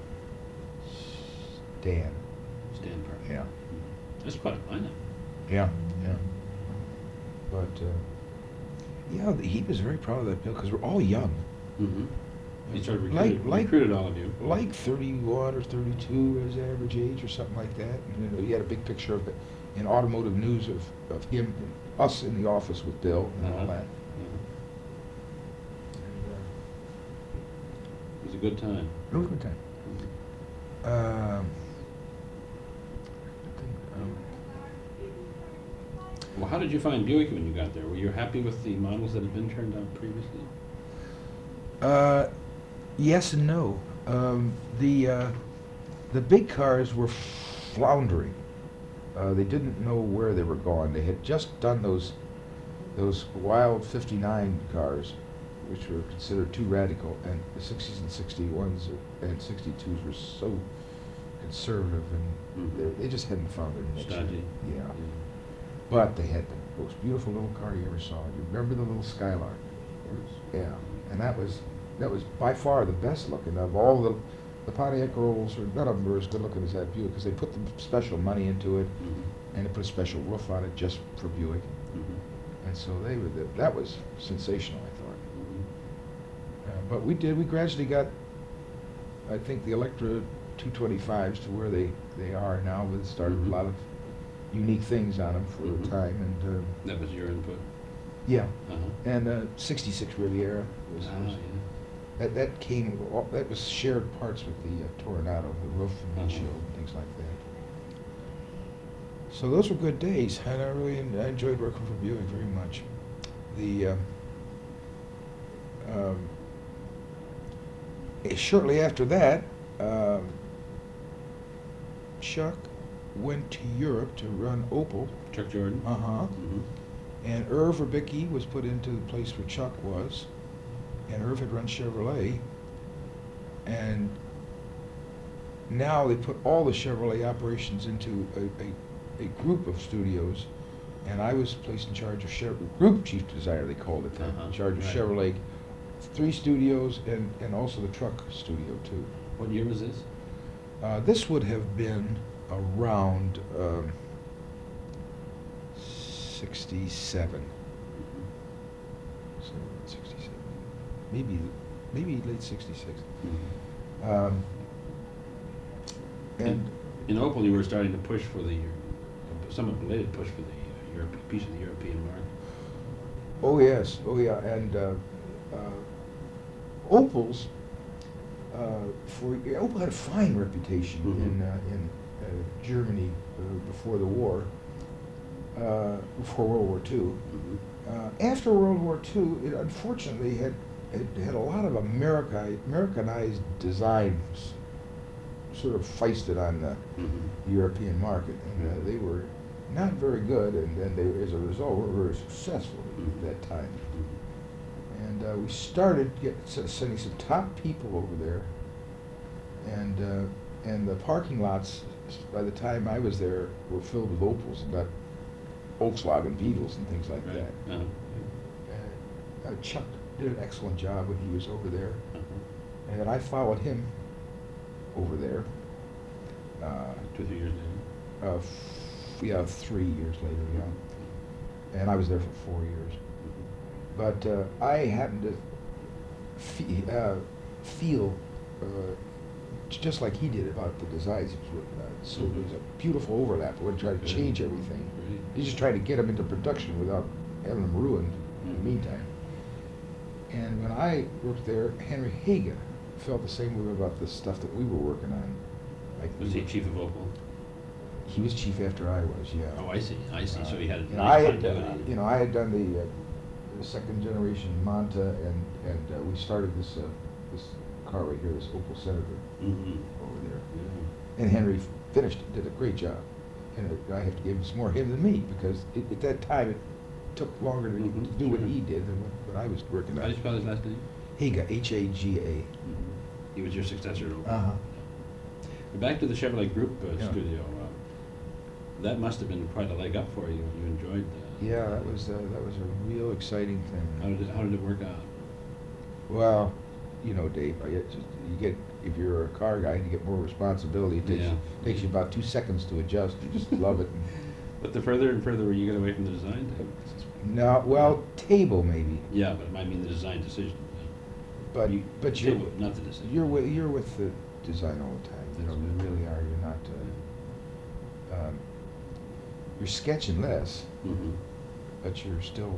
Dan. Stan Parker. Yeah. Mhm. That's quite a lineup. Yeah, yeah. But, uh, yeah, th- he was very proud of that bill because we're all young. Mm-hmm. He started Like- recruiting, like- recruited all of you. Like thirty-one or thirty-two as average age or something like that. And, you know, he had a big picture of it in automotive news of, of him, and us in the office with Bill and all Uh-huh. that. Uh-huh. And, It was a good time. uh, it was a good time. Um, I think, um, Well, how did you find Buick when you got there? Were you happy with the models that had been turned out previously? Uh, yes and no. Um, the uh, the big cars were floundering. Uh, they didn't know where they were going. They had just done those those wild fifty-nine cars, which were considered too radical, and the sixties and sixty-ones and sixty-twos were so conservative, and Mhm. they, they just hadn't found their niche. Stodgy. Yeah. But they had the most beautiful little car you ever saw. You remember the little Skylark? Yeah, and that was that was by far the best looking of all the the Pontiac Rolls. Or none of them were as good looking as that Buick because they put the special money into it, Mm-hmm. and they put a special roof on it just for Buick, Mm-hmm. and so they were the, that was sensational, I thought. Mm-hmm. Uh, but we did. We gradually got, I think, the Electra two twenty-fives to where they they are now. With started Mhm. a lot of unique things on them for Mhm. the time, and uh, That was your input. yeah. Uh-huh. And uh, sixty-six Riviera was, Ah, was yeah. that that came all- that was shared parts with the uh, Toronado, the roof and Uh-huh. windshield and things like that. So those were good days, and I really en- I enjoyed working for Buick very much. The um, um, eh, shortly after that, um, Chuck went to Europe to run Opel. Chuck Jordan. Uh huh. Mm-hmm. And Irv Wibicki was put into the place where Chuck was, and Irv had run Chevrolet, and now they put all the Chevrolet operations into a, a, a group of studios, and I was placed in charge of Chev- group chief designer, they called it then, Uh-huh, in charge of right. Chevrolet, three studios, and, and also the truck studio too. What year was this? Uh, this would have been around um, sixty-seven. So sixty-seven, maybe maybe late sixty-six. Mm-hmm. Um, and In Opel, you were starting to push for the, uh, somewhat belated push for the uh, Europe, piece of the European market. oh yes, oh yeah, and uh, uh, Opel's uh, for Opel had a fine reputation Mhm. in uh, in uh, Germany uh, before the war, uh, before World War Two. Mm-hmm. Uh, after World War Two, it unfortunately had it had a lot of America, Americanized designs sort of feisted on the Mm-hmm. European market, and uh, Mhm. they were not very good, and then they, as a result, were very successful Mhm. at that time. Mm-hmm. And uh, we started get, s- sending some top people over there, and uh, and the parking lots, by the time I was there, were filled with Opels, not Volkswagen Beetles and things like Right. that. Uh-huh. Uh, uh, Chuck did an excellent job when he was over there, Uh-huh. and then I followed him over there. Uh, Two, three years later. uh, f- yeah, three years later, yeah. And I was there for four years. Mm-hmm. But uh, I happened to fe- uh, feel uh, j- just like he did about the designs he was working on. So Mhm. there was a beautiful overlap. I wouldn't try to change everything. Great. He just tried to get them into production without having them ruined in the Mhm. meantime. And when I worked there, Henry Hagan felt the same way about the stuff that we were working on. Like we Was he were- chief of Opel? He was chief after I was, yeah. Oh, I see, I see, so he had a You know, I nice had, uh, continuity. you know, I had done the, uh, the second generation Monta, and, and uh, we started this, uh, this car right here, this Opel Senator Mhm. over there. Yeah. And Henry finished it, did a great job. And uh, I have to give him some more him than me, because it, at that time, it took longer to, Mhm, to do what sure. he did than what, what I was working How on. do you spell his last name? Haga, H A G A. Mhm. He was your successor over. Uh-huh. But back to the Chevrolet Group uh, Yeah. studio. Uh, that must have been quite a leg up for you. You enjoyed that. Yeah, that was, uh, that was a real exciting How thing. did it, how did it work out? Well, you know, Dave, I get, just, you get, if you're a car guy, you get more responsibility. It takes, Yeah. you, takes you about two seconds to adjust. You just love it. But the further and further you get away from the design table. No, well, table maybe, Yeah, but I mean the design decision. but, You- but you're, table, not the decision. you're with, you're with the design all the time. You know, you really are. You're not, uh, um, you're sketching less, Mhm. but you're still,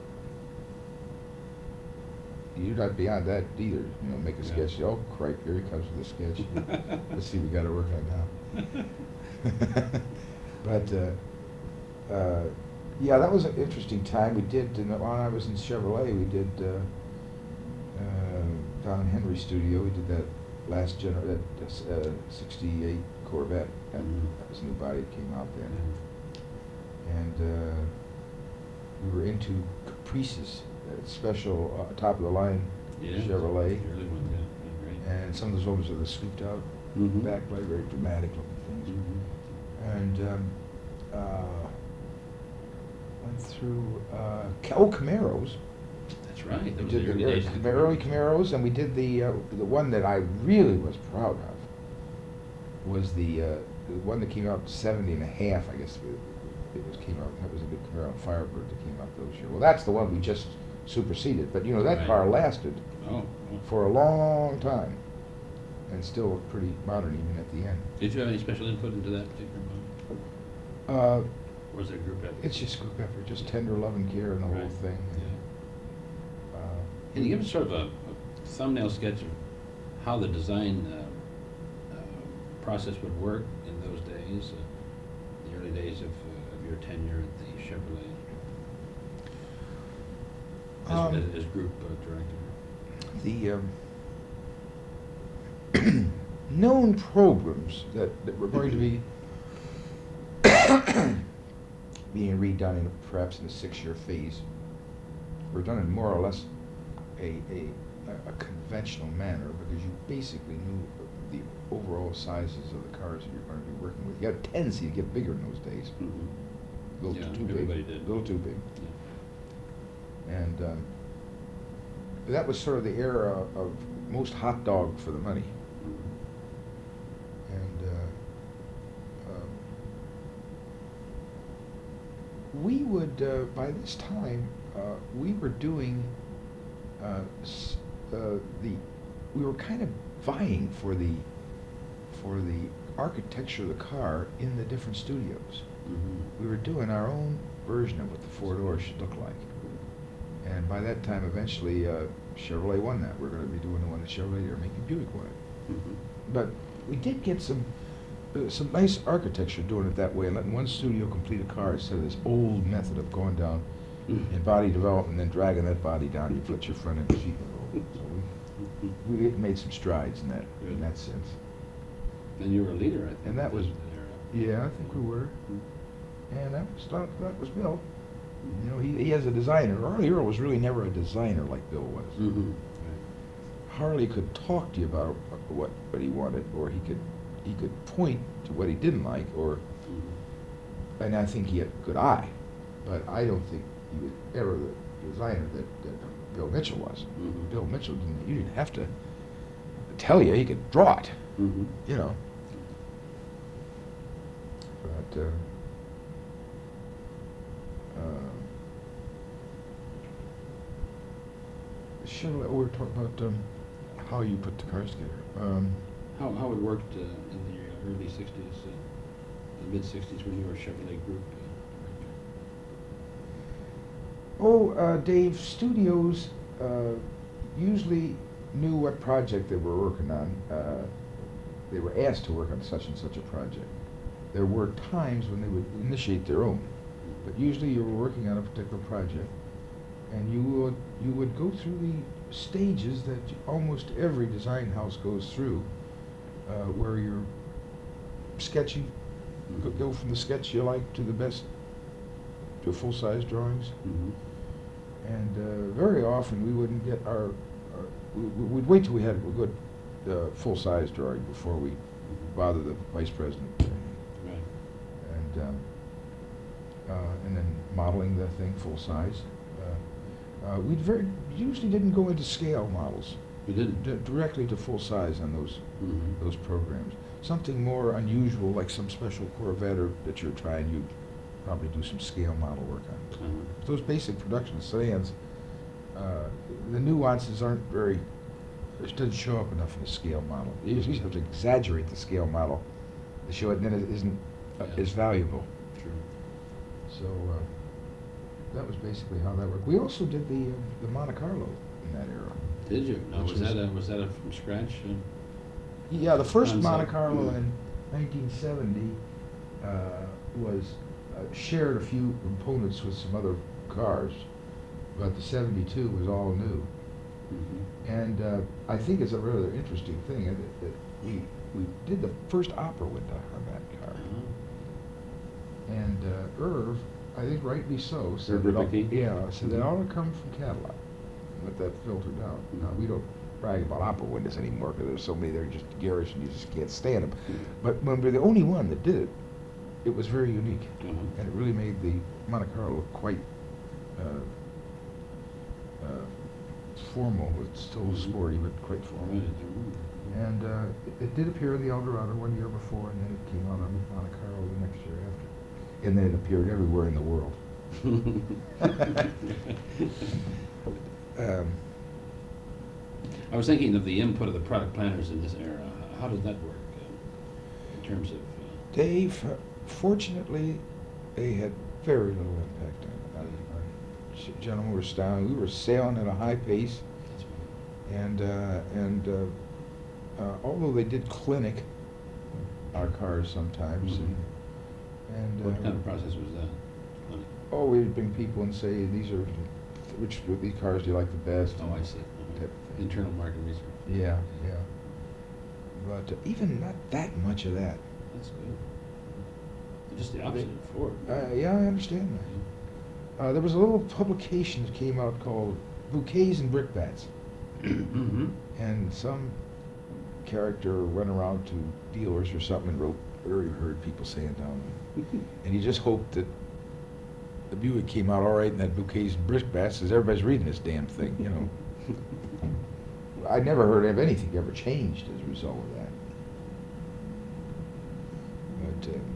you're not beyond that either. You know, make a Yeah. sketch. Oh, crap! Here he comes with a sketch. Let's see, we got to work on now. But uh, uh, yeah, that was an interesting time. We did in the, when I was in Chevrolet. We did uh, uh, down in Henry Studio. We did that last gener that uh, sixty-eight Corvette. That, Mhm. that was a new body that came out then. Yeah. And uh, we were into Caprices, that special uh, top of the line Yeah. Chevrolet. The early one, yeah, yeah, great. And some of those ones are the scooped out Mhm. backlight, very dramatic looking things. Mhm. And um, uh, went through uh, Ca- oh Camaros. That's right. We That was did the early the days of early, early Camaros, and we did the uh, the one that I really was proud of was the, uh, the one that came out seventy and a half, I guess it, it was came out. That was a big Camaro Firebird that came out those years. Well, that's the one we just superseded. But you know that Right. car lasted Oh, oh. for a long time, and still looked pretty modern even at the end. Did you have any special input into that particular model? Uh, Or was it a group effort? it's just group effort, just tender love and care and the whole Right. thing. Yeah. Uh, Can you give us sort of a, a thumbnail sketch of how the design uh, uh, process would work in those days, uh, the early days of, uh, of your tenure at the Chevrolet as, Um, as, as group uh, director? the um, known programs that, that were going to be being redone in a, perhaps in a six-year phase were done in more or less a, a, a conventional manner, because you basically knew the overall sizes of the cars that you're going to be working with. You had a tendency to get bigger in those days, Mhm. a little Yeah, too big, everybody did. a little too big. Yeah. And um, that was sort of the era of most hot dog for the money. Mhm. And uh, um, we would, uh, by this time, uh, we were doing uh, s- uh, the, we were kind of vying for the, for the architecture of the car in the different studios. Mhm. We were doing our own version of what the four doors should look like. And by that time, eventually, uh, Chevrolet won that. We're going to be doing the one that Chevrolet are making Buick won it. Mhm. But we did get some uh, some nice architecture doing it that way, and letting one studio complete a car instead of this old method of going down Mhm. in body development and then dragging that body down. You put your front end sheet and roll. So we, we made some strides in that in Good. that sense. And you were a leader, I think. And that was- in era. Yeah, I think we were. Mhm. And that was that, that was Bill. You know, he, he has a designer. Harley Earl was really never a designer like Bill was. Mhm. Harley could talk to you about what, what he wanted, or he could he could point to what he didn't like, or Mhm. and I think he had a good eye, but I don't think he was ever the designer that, that Bill Mitchell was. Mhm. Bill Mitchell didn't, you didn't have to tell you, he could draw it, Mhm. you know. But uh, uh, Chevrolet, we were talking about um, how you put the cars together. Um, How, how it worked uh, in the early sixties, uh, the mid sixties when you were Chevrolet Group uh, Oh, uh, Dave, studios uh, usually knew what project they were working on. Uh, they were asked to work on such and such a project. there were times when they would initiate their own. But usually you were working on a particular project, and you would, you would go through the stages that almost every design house goes through, uh, where you're sketching, go, go from the sketch you like to the best, to full-size drawings. Mhm. And uh, very often we wouldn't get our, our we, we'd wait till we had a good uh, full-size drawing before we bother the vice president. Right. And um, uh, and then modeling the thing full-size. Uh, uh, we very usually didn't go into scale models. We didn't. D directly to full-size on those Mhm. those programs. Something more unusual, like some special Corvette or, that you're trying, you'd probably do some scale model work on. Uh-huh. Those basic production sedans, uh, the nuances aren't very, it doesn't show up enough in the scale model. You usually have to exaggerate the scale model to show it, and then it isn't uh, Yeah. as valuable. True. So uh, that was basically how that worked. We also did the uh, the Monte Carlo in that era. Did you? Now, Which was was- that a, was that a from scratch? uh, Yeah, the first Concept. Monte Carlo in nineteen seventy uh, was uh, shared a few components with some other cars, but the seventy-two was all new. Mhm. And uh, I think it's a rather interesting thing uh, that, that we we did the first opera window on that car, Uh-huh. and uh, Irv, I think rightly so, said Irv that all, Ripke? yeah, said that Mhm. ought to come from Cadillac. Let that filter down. Now, we don't brag about opera windows anymore because there's so many that are just garish and you just can't stand them. But when we're the only one that did it, it was very unique, Uh-huh. and it really made the Monte Carlo look quite uh, uh, formal. It's still Mhm. sporty, but quite formal. Right. Mhm. And uh, it, it did appear in the Eldorado one year before, and then it came out on Monte Carlo the next year after. And then it appeared everywhere in the world. Um, I was thinking of the input of the product planners in this era. How did that work uh, in terms of? Uh, Dave, uh, fortunately, they had very little impact on, on, on General Motors style. We were sailing at a high pace, that's and uh, and uh, uh, although they did clinic our cars sometimes, Mhm. and, and what uh, kind of process was that? Funny. oh, we'd bring people and say, these are which of these cars do you like the best? Oh, I see. Uh-huh. Type of thing. Internal market research. Yeah, yeah. But uh, even not that much of that. That's good. Just the opposite of Ford. Uh, yeah, I understand that. Uh, there was a little publication that came out called Bouquets and Brickbats, Mm-hmm. and some character went around to dealers or something and wrote, or he heard people saying down, and he just hoped that the Buick came out all right in that Bouquets and Brickbats, because everybody's reading this damn thing, you know. I never heard of anything ever changed as a result of that. But uh,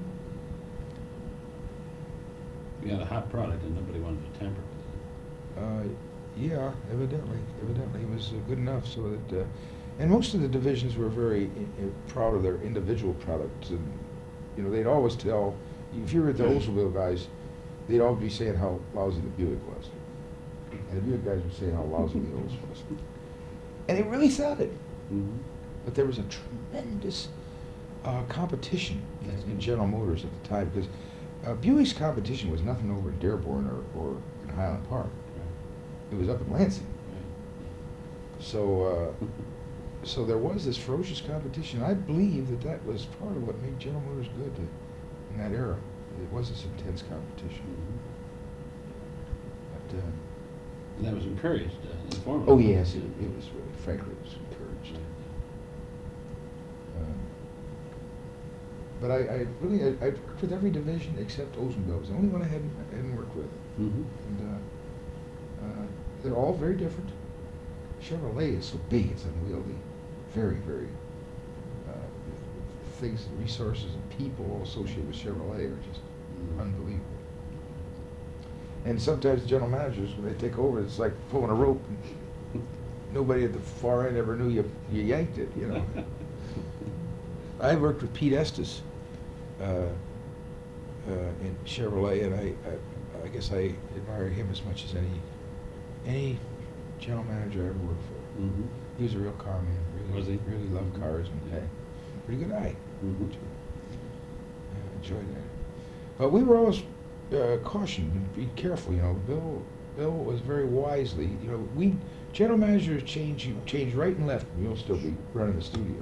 We had a hot product and nobody wanted to tamper with Uh, yeah, evidently, evidently it was uh, good enough so that, uh, and most of the divisions were very i- i- proud of their individual products, and you know they'd always tell, if you were at the Oldsmobile guys, they'd all be saying how lousy the Buick was, and the Buick guys would say how lousy the Olds was, and they really thought it. it. Mm-hmm. But there was a tremendous uh, competition That's in, in good. General Motors at the time, because uh, Buick's competition was nothing over in Dearborn or, or in Highland Park. It was up in Lansing. So, uh, so there was this ferocious competition. I believe that that was part of what made General Motors good to, in that era. It was this intense competition. But, uh, And that was encouraged, uh, informed. oh yes, it, it was really, frankly, it was encouraged. Um, but I, I really, I, I've worked with every division except Oldsmobile. It was the only one I hadn't, I hadn't worked with. Mm-hmm. And uh, uh, they're all very different. Chevrolet is so big, it's unwieldy. Very, very, uh, things, resources and people associated with Chevrolet are just Mhm. unbelievable. And sometimes the general managers, when they take over, it's like pulling a rope. And nobody at the far end ever knew you, you yanked it, you know. I worked with Pete Estes uh, uh, in Chevrolet, and I, I, I guess I admire him as much as any any general manager I ever worked for. Mm-hmm. He was a real car man. Really, Was he? really loved cars and Yeah. had a pretty good eye. Mhm. too. enjoyed that. But we were always uh, cautioned, be careful, you know. Bill Bill was very wisely, you know, we, general managers change, you change right and left, and you'll still be running the studio.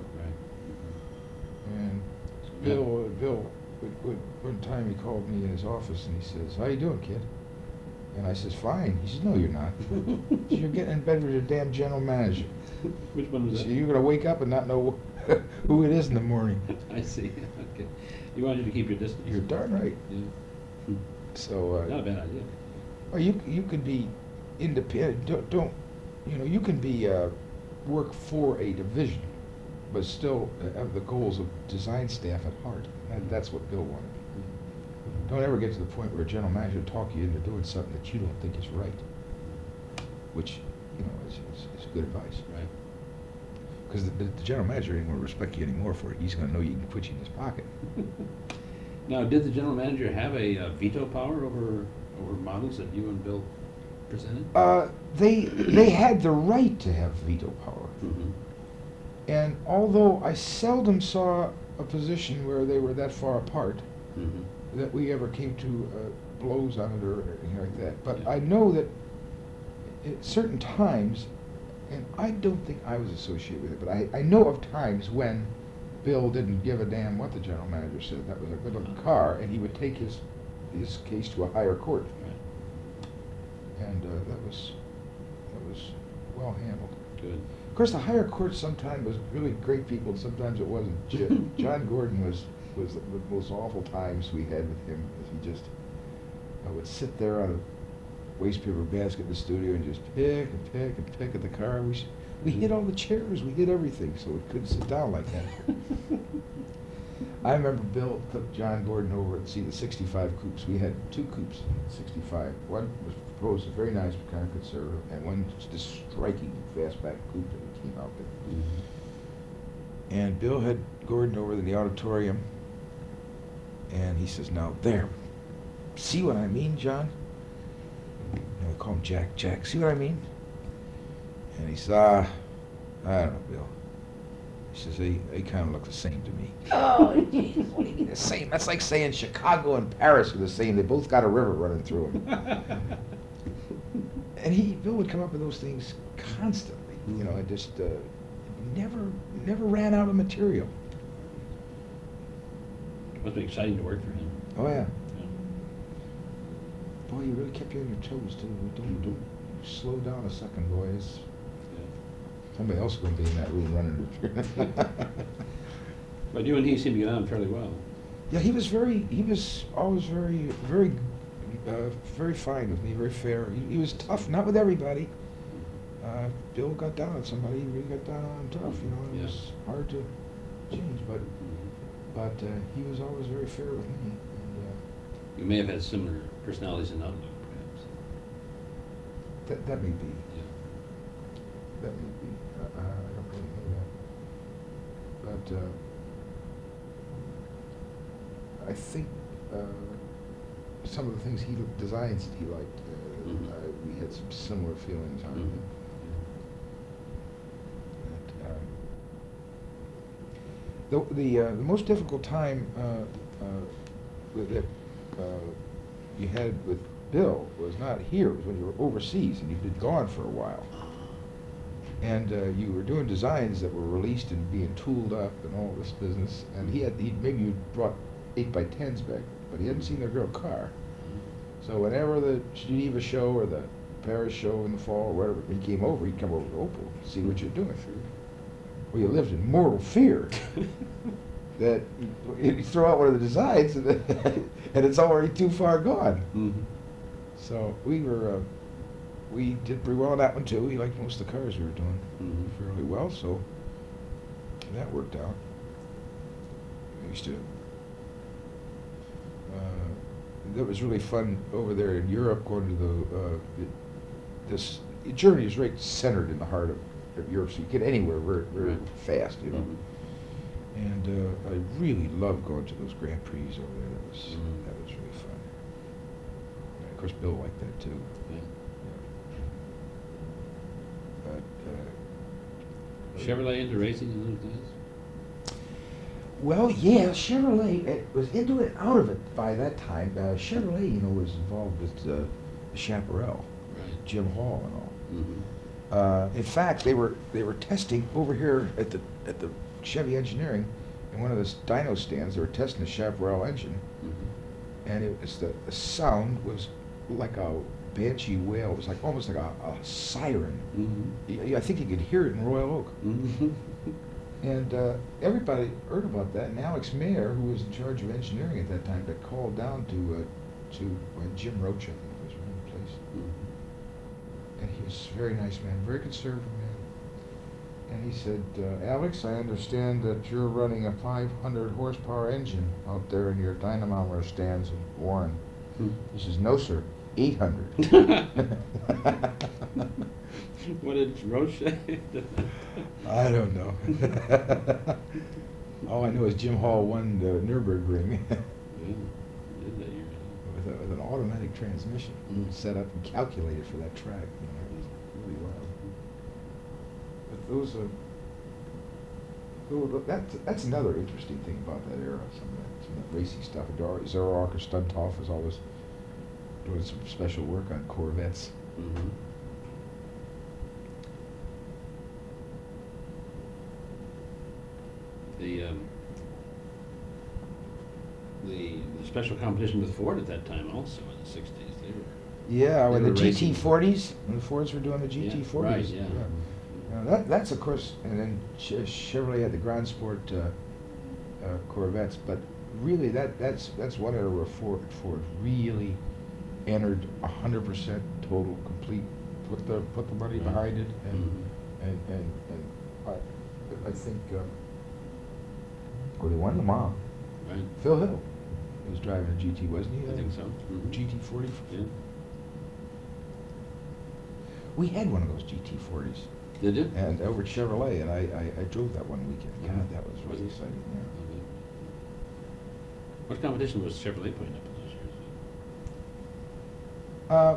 Right. And Bill, uh, Bill, would, would, one time he called me in his office and he says, "How you doing, kid?" And I says, "Fine." He says, "No, you're not. You're getting in bed with your damn general manager. Which one was So that? you're gonna wake up and not know who it is in the morning." I see. Okay. You wanted to keep your distance. You're darn right. Yeah. So, uh, Not a bad idea. well, you you can be independent. Don't, don't you know? You can be uh, work for a division, but still have the goals of design staff at heart. And that's what Bill wanted. Don't ever get to the point where a general manager talk you into doing something that you don't think is right, which you know is, is, is good advice. Right. Because the, the general manager ain't going to respect you anymore for it. He's going to know you can put you in his pocket. Now, did the general manager have a uh, veto power over over models that you and Bill presented? Uh, they they had the right to have veto power. Mm-hmm. And although I seldom saw a position where they were that far apart, Mm-hmm. that we ever came to uh, blows on it or anything like that. But Yeah. I know that at certain times, and I don't think I was associated with it, but I, I know of times when Bill didn't give a damn what the general manager said. That was a good-looking car, and he would take his his case to a higher court. Right. And uh, that was that was well handled. Good. Of course, the higher court sometimes was really great people, and sometimes it wasn't. J- John Gordon was was the the most awful times we had with him, because he just I would sit there on a waste paper basket in the studio and just pick and pick and pick at the car. We s- we hit all the chairs, we hit everything, so we couldn't sit down like that. I remember Bill took John Gordon over to see the sixty-five coupes. We had two coupes, sixty-five. One was proposed a very nice kind of conservative, and one just this striking fastback coupe that he came out with. Mm-hmm. And Bill had Gordon over in the auditorium, and he says, "Now there, see what I mean, John?" And we call him Jack. Jack, see what I mean? And he says, "Ah, I don't know, Bill." He says, they, they kind of look the same to me. Oh, Jesus, what do you mean the same? That's like saying Chicago and Paris are the same. They both got a river running through them. And he, Bill would come up with those things constantly, you know, and just uh, never, never ran out of material. It must be exciting to work for him. Oh, yeah. Yeah. Boy, you really kept you on your toes, too. Don't, don't slow down a second, boys. Somebody else is going to be in that room running. But you and he seem to get on fairly well. Yeah, he was very, he was always very, very, uh, very fine with me, very fair. He, he was tough, not with everybody. Uh, Bill got down on somebody, he really got down on him tough, you know, it Yeah. was hard to change, but, but uh, he was always very fair with me. And, uh, You may have had similar personalities in outlook, perhaps. that, that may be, Yeah. that may be, uh, I don't really know that. But, uh, I think, uh, some of the things he, designs that he liked, uh, Mhm. uh, we had some similar feelings on. Mhm. That, um, The, the, uh, the most difficult time, uh, uh, with that, uh, you had with Bill was not here, it was when you were overseas and you'd been gone for a while. And, uh, you were doing designs that were released and being tooled up and all this business, and he had, he, maybe you brought eight by tens back, but he hadn't seen their real car. So whenever the Geneva show or the Paris show in the fall or whatever, he came over, he'd come over to Opel, see what you're doing. Well, you lived in mortal fear that you throw out one of the designs and, and it's already too far gone. Mm-hmm. So we were, uh, we did pretty well on that one too. He liked most of the cars we were doing Mhm. fairly well, so that worked out. We used to, uh, that was really fun over there in Europe, going to the, uh, the- this, Germany is right centered in the heart of, of Europe, so you get anywhere very, very Right. fast, you know. Mhm. And uh, I really loved going to those Grand Prix over there. That was, Mhm. that was really fun. And of course, Bill liked that too. Yeah. But, uh, Chevrolet into racing in those days? Well, yeah, Chevrolet it was into it, out of it by that time. Uh, Chevrolet, you know, was involved with uh, Chaparral, Right. Jim Hall, and all. Mhm. Uh, in fact, they were they were testing over here at the at the Chevy Engineering, in one of the s- dyno stands. They were testing the Chaparral engine, Mhm. and it was the, the sound was like a banshee wail. It was like almost like a, a siren. Mhm. Y- I think you could hear it in Royal Oak. Mhm. And uh, everybody heard about that. And Alex Mayer, who was in charge of engineering at that time, got called down to uh, to uh, Jim Roach, I think was running the place. Mhm. And he was a very nice man, very conservative man. And he said, uh, Alex, I understand that you're running a five hundred horsepower engine out there in your dynamometer stands in Warren. Mhm. He says, no, sir, eight hundred. What did Roche say? I don't know. All I know is Jim Hall won the Nürburgring Yeah, did that year. with, a, with an automatic transmission Mm. set up and calculated for that track. You know, it was really wild. But those are. Well, that's, that's another interesting thing about that era, some of that, some of that racing stuff. Dor- Zoroark or Stuntoff was always doing some special work on Corvettes. Mhm. The, um, the, the special competition with Ford at that time also in the sixties, they were. Yeah, They when were the G racing. T forties, when the Fords were doing the G T Yeah, forties. right, yeah. Now that, that's of course, and then Ch- Chevrolet had the Grand Sport uh, uh, Corvettes, but really that, that's, that's one era where Ford, Ford really entered a hundred percent total, complete, put the, put the money Right. behind it, and, Mhm. and, and, and I, I think, uh, well, they won Le Mans. Right, Phil Hill was driving a G T, wasn't he? I think so. Mhm. G T forty. Yeah. We had one of those G T forties, Did you? and over at Chevrolet, and I, I, I drove that one weekend. God, Mhm. that was Was really it? exciting. Yeah. Okay. What competition was Chevrolet putting up in those years? Uh,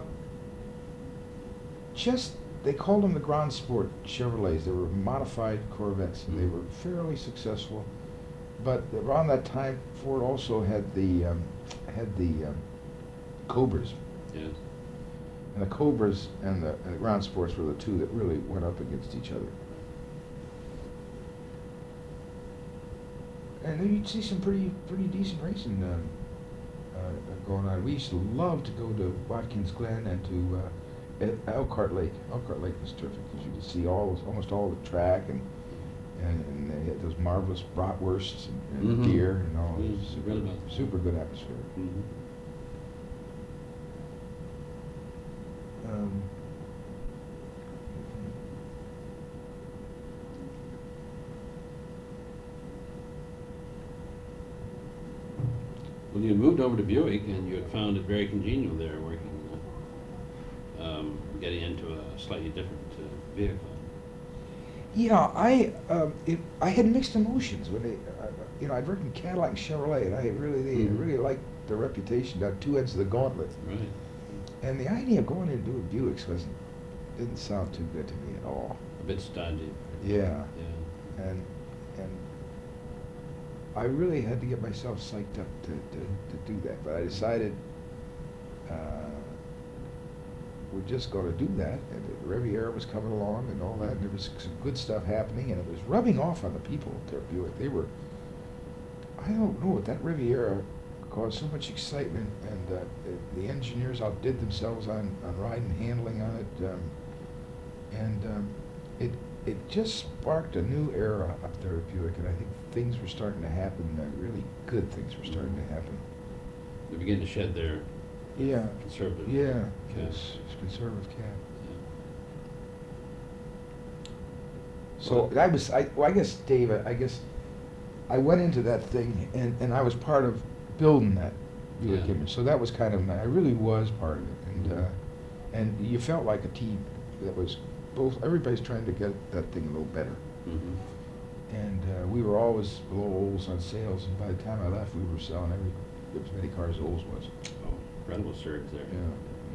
just they called them the Grand Sport Chevrolets. They were modified Corvettes, and they Mhm. were fairly successful. But around that time, Ford also had the um, had the um, Cobras. Yes. And the Cobras and the, and the Ground Sports were the two that really went up against each other. And then you'd see some pretty pretty decent racing uh, uh, going on. We used to love to go to Watkins Glen and to uh, at Elkhart Lake. Elkhart Lake was terrific because you could see all almost all the track, and and, and they had those marvelous bratwursts and, and Mhm. deer and all. It Yeah, was I super, read about that. super good atmosphere. Mhm. Um, Well, you had moved over to Buick, and you had found it very congenial there, working, uh, um, getting into a slightly different uh, vehicle. Yeah, I um, it, I had mixed emotions when they, uh, you know, I'd worked in Cadillac and Chevrolet, and I really they Mhm. really liked the reputation, that two ends of the gauntlet. Right. And the idea of going into doing Buicks wasn't didn't sound too good to me at all. A bit stodgy. Yeah, Yeah. and and I really had to get myself psyched up to, to, to do that. But I decided uh, we're just going to do that. And the Riviera was coming along and all that, and there was some good stuff happening, and it was rubbing off on the people there at Buick. They were, I don't know, that Riviera caused so much excitement, and uh, the, the engineers outdid themselves on, on ride and handling on it. Um, and um, it it just sparked a new era up there at Buick, and I think things were starting to happen. Uh, really good things were starting to happen. They began to shed their Yeah, conservative. yeah, Yeah. it's, it's conservative cab. Yeah. So I was, I, well, I guess, Dave, I I guess, I went into that thing, and, and I was part of building that Buick Yeah. image. So that was kind of, ni- I really was part of it, and Mhm. uh, and you felt like a team that was both. Everybody's trying to get that thing a little better, Mhm. and uh, we were always below Olds on sales. And by the time I left, we were selling every as many cars as Olds was. Oh, incredible surge there. Yeah.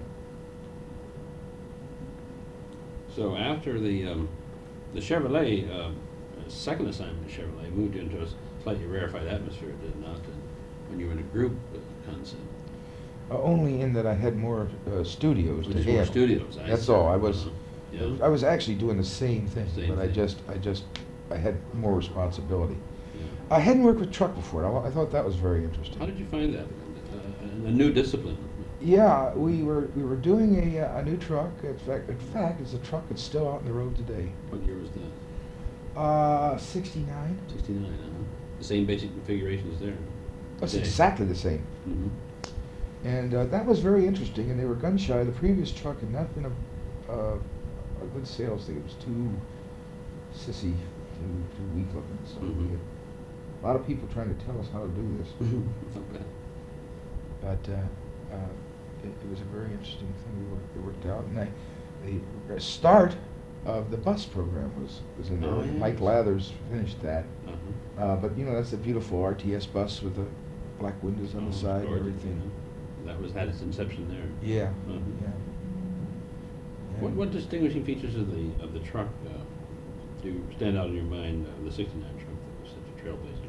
So after the um, the Chevrolet uh, second assignment to Chevrolet moved you into a slightly rarefied atmosphere, did it not, than when you were in a group uh, concept? Uh, only in that I had more uh, studios to Just more handle. studios, I That's see. all. I was, Uh-huh. I was- Yeah. I was actually doing the same thing, Same but I thing. just, I just, I had more responsibility. Yeah. I hadn't worked with truck before. I, I thought that was very interesting. How did you find that? Uh, a new discipline? Yeah, we were we were doing a uh, a new truck. In fact, in fact, it's a truck that's still out on the road today. What year was that? Uh, sixty-nine. Sixty-nine, uh-huh. The same basic configuration as there? That's Today. exactly the same. Mhm. And uh, that was very interesting. And they were gun shy. The previous truck had not been a uh, a good sales thing. It was too sissy, too too weak looking. So we Mhm. had a lot of people trying to tell us how to do this. Not bad. But uh, uh, it, it was a very interesting thing. We worked, it worked out, and I, the start of the bus program was, was in there. Oh, yes. Mike Lathers finished that. Uh-huh. Uh, but you know, that's a beautiful R T S bus with the black windows on Oh, the side and gorgeous, everything. yeah. That was, had its inception there. Yeah, Uh-huh. yeah. What, And what distinguishing features of the, of the truck uh, do stand out in your mind, uh, the sixty-nine truck that was such a trailblazer?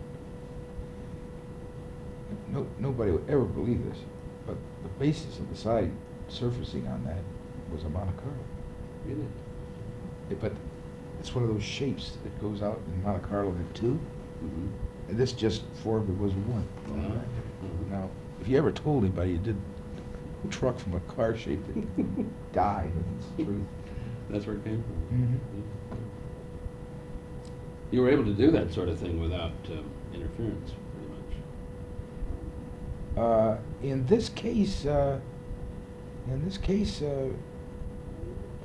No, nobody would ever believe this, but the basis of the side surfacing on that was a Monte Carlo. Really? It- but it's one of those shapes that goes out in Monte Carlo in two. Mm-hmm. And this just formed it was one. Uh-huh. Uh-huh. Now, if you ever told anybody you did a truck from a car shape, they'd die, but it's the truth. That's where it came from? Mhm. Yeah. You were able to do that sort of thing without um, interference, pretty much. Uh, in this case, uh, in this case, uh, uh,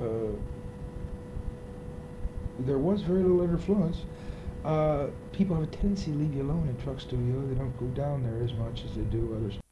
there was very little interference. Uh, people have a tendency to leave you alone in truck studio. They don't go down there as much as they do others.